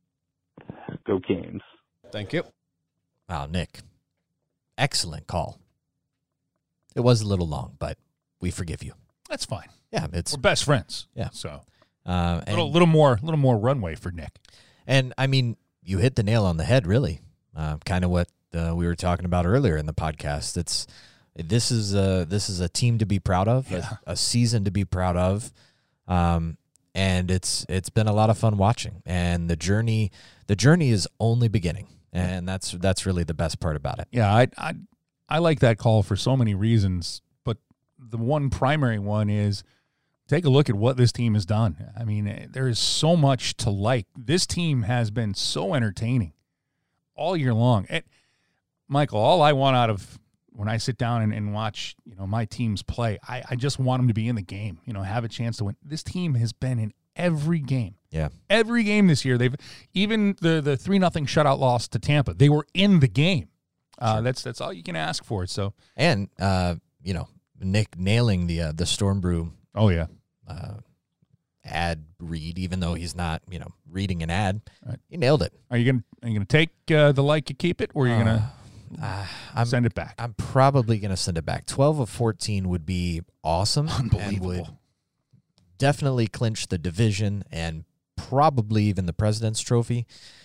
go Canes. Thank you. Wow, Nick, excellent call. It was a little long, but we forgive you. That's fine. Yeah, it's we're best friends. Yeah, so uh, a little, little more, little more runway for Nick. And I mean, you hit the nail on the head. Really, uh, kind of what uh, we were talking about earlier in the podcast. It's this is a this is a team to be proud of, yeah. a, a season to be proud of, um, and it's it's been a lot of fun watching. And the journey, the journey is only beginning, and that's that's really the best part about it. Yeah, I I, I like that call for so many reasons, but the one primary one is take a look at what this team has done. I mean, there is so much to like. This team has been so entertaining all year long. And Michael, all I want out of when I sit down and, and watch, you know, my teams play, I, I just want them to be in the game, you know, have a chance to win. This team has been in every game. Yeah. Every game this year. They've even the the three nothing shutout loss to Tampa. They were in the game. Uh, sure. That's that's all you can ask for. So and uh, you know, Nick nailing the uh, the Storm Brew. Oh yeah. Uh, ad read, even though he's not, you know, reading an ad. Right. He nailed it. Are you gonna Are you gonna take uh, the like and keep it, or are you uh, gonna uh, I'm, send it back? I'm probably gonna send it back. Twelve of fourteen would be awesome. Unbelievable. And would definitely clinch the division and probably even the President's Trophy.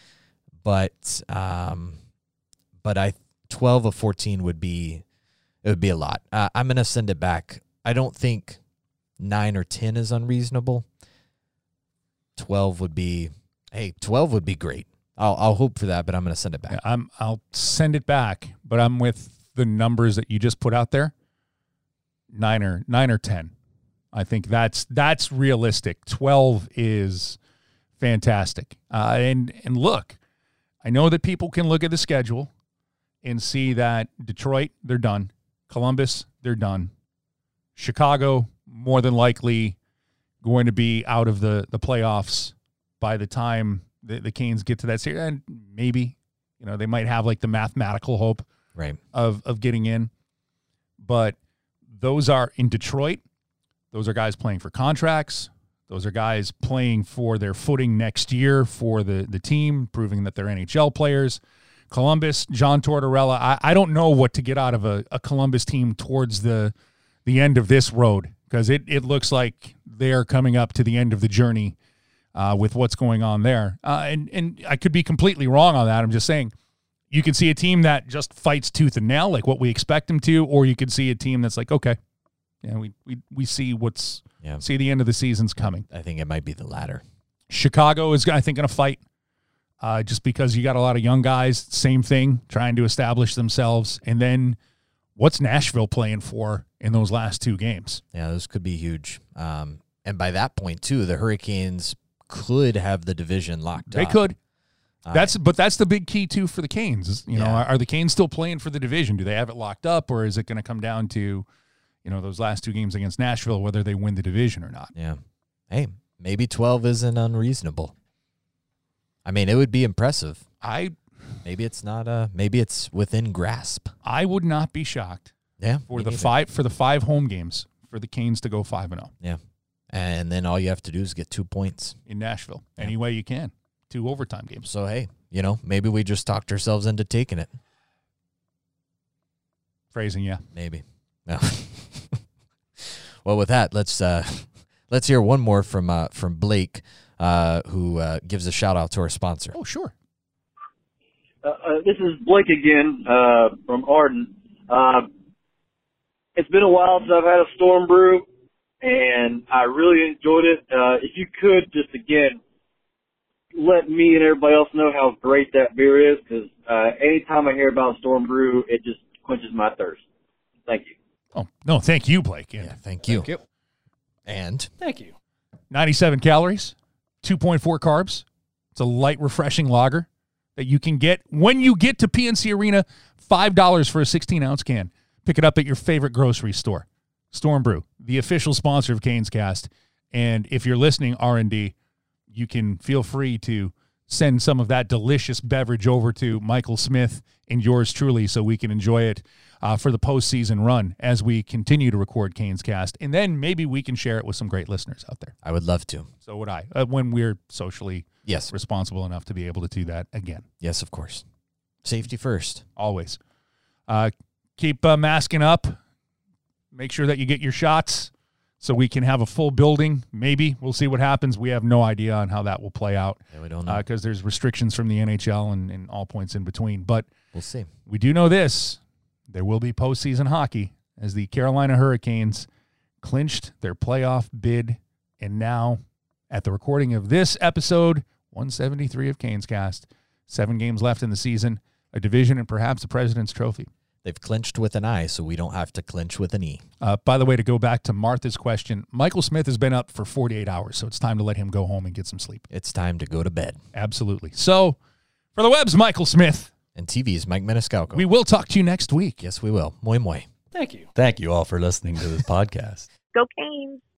But um, but I twelve of fourteen would be it would be a lot. Uh, I'm gonna send it back. I don't think nine or ten is unreasonable. twelve would be, hey, twelve would be great. I'll I'll hope for that, but I'm going to send it back. Yeah, I'm I'll send it back, but I'm with the numbers that you just put out there. Nine or nine or ten. I think that's that's realistic. twelve is fantastic. Uh, and and look, I know that people can look at the schedule and see that Detroit, they're done. Columbus, they're done. Chicago, more than likely going to be out of the, the playoffs by the time the, the Canes get to that series. And maybe, you know, they might have like the mathematical hope right. of, of getting in. But those are in Detroit. Those are guys playing for contracts. Those are guys playing for their footing next year for the, the team, proving that they're N H L players. Columbus, John Tortorella, I, I don't know what to get out of a, a Columbus team towards the the end of this road, because it, it looks like they're coming up to the end of the journey uh, with what's going on there. Uh, and, and I could be completely wrong on that. I'm just saying you can see a team that just fights tooth and nail, like what we expect them to, or you could see a team that's like, okay, yeah, we we, we see what's yeah. see the end of the season's coming. I think it might be the latter. Chicago is, I think, going to fight uh, just because you got a lot of young guys, same thing, trying to establish themselves. And then what's Nashville playing for in those last two games? Yeah, those could be huge. Um, and by that point, too, the Hurricanes could have the division locked they up. They could. Uh, That's but that's the big key, too, for the Canes. You know, yeah. are, are the Canes still playing for the division? Do they have it locked up, or is it going to come down to, you know, those last two games against Nashville, whether they win the division or not? Yeah. Hey, maybe twelve isn't unreasonable. I mean, it would be impressive. I maybe it's not. Uh, maybe it's within grasp. I would not be shocked. Yeah, for the neither. five for the five home games for the Canes to go five and zero. Yeah, and then all you have to do is get two points in Nashville. Yeah. Any way you can, two overtime games. So hey, you know, maybe we just talked ourselves into taking it. Phrasing, yeah, maybe. No. Well, with that, let's uh, let's hear one more from uh, from Blake, uh, who uh, gives a shout out to our sponsor. Oh, sure. Uh, uh, this is Blake again uh, from Arden. Uh, it's been a while since I've had a Storm Brew, and I really enjoyed it. Uh, if you could just again let me and everybody else know how great that beer is, because uh, anytime I hear about Storm Brew, it just quenches my thirst. Thank you. Oh, no, thank you, Blake. Yeah, yeah thank you. Thank you. And? Thank you. ninety-seven calories, two point four carbs. It's a light, refreshing lager that you can get when you get to P N C Arena, five dollars for a sixteen-ounce can. Pick it up at your favorite grocery store. Storm Brew, the official sponsor of Canes Cast. And if you're listening, R and D, you can feel free to send some of that delicious beverage over to Michael Smith and yours truly so we can enjoy it uh, for the postseason run as we continue to record Canes Cast. And then maybe we can share it with some great listeners out there. I would love to. So would I, uh, when we're socially yes. responsible enough to be able to do that again. Yes, of course. Safety first. Always. Uh, keep uh, masking up. Make sure that you get your shots so we can have a full building. Maybe. We'll see what happens. We have no idea on how that will play out. Yeah, we don't know. Because uh, there's restrictions from the N H L and, and all points in between. But we'll see. We do know this. There will be postseason hockey as the Carolina Hurricanes clinched their playoff bid. And now, at the recording of this episode, one seventy-three of Canes Cast, seven games left in the season, a division, and perhaps a President's Trophy. They've clinched with an I, so we don't have to clinch with an E. Uh, by the way, to go back to Martha's question, Michael Smith has been up for forty-eight hours, so it's time to let him go home and get some sleep. It's time to go to bed. Absolutely. So, for the Webs, Michael Smith. And T V's Mike Maniscalco. We will talk to you next week. Yes, we will. Moi moi. Thank you. Thank you all for listening to this podcast. Go Canes.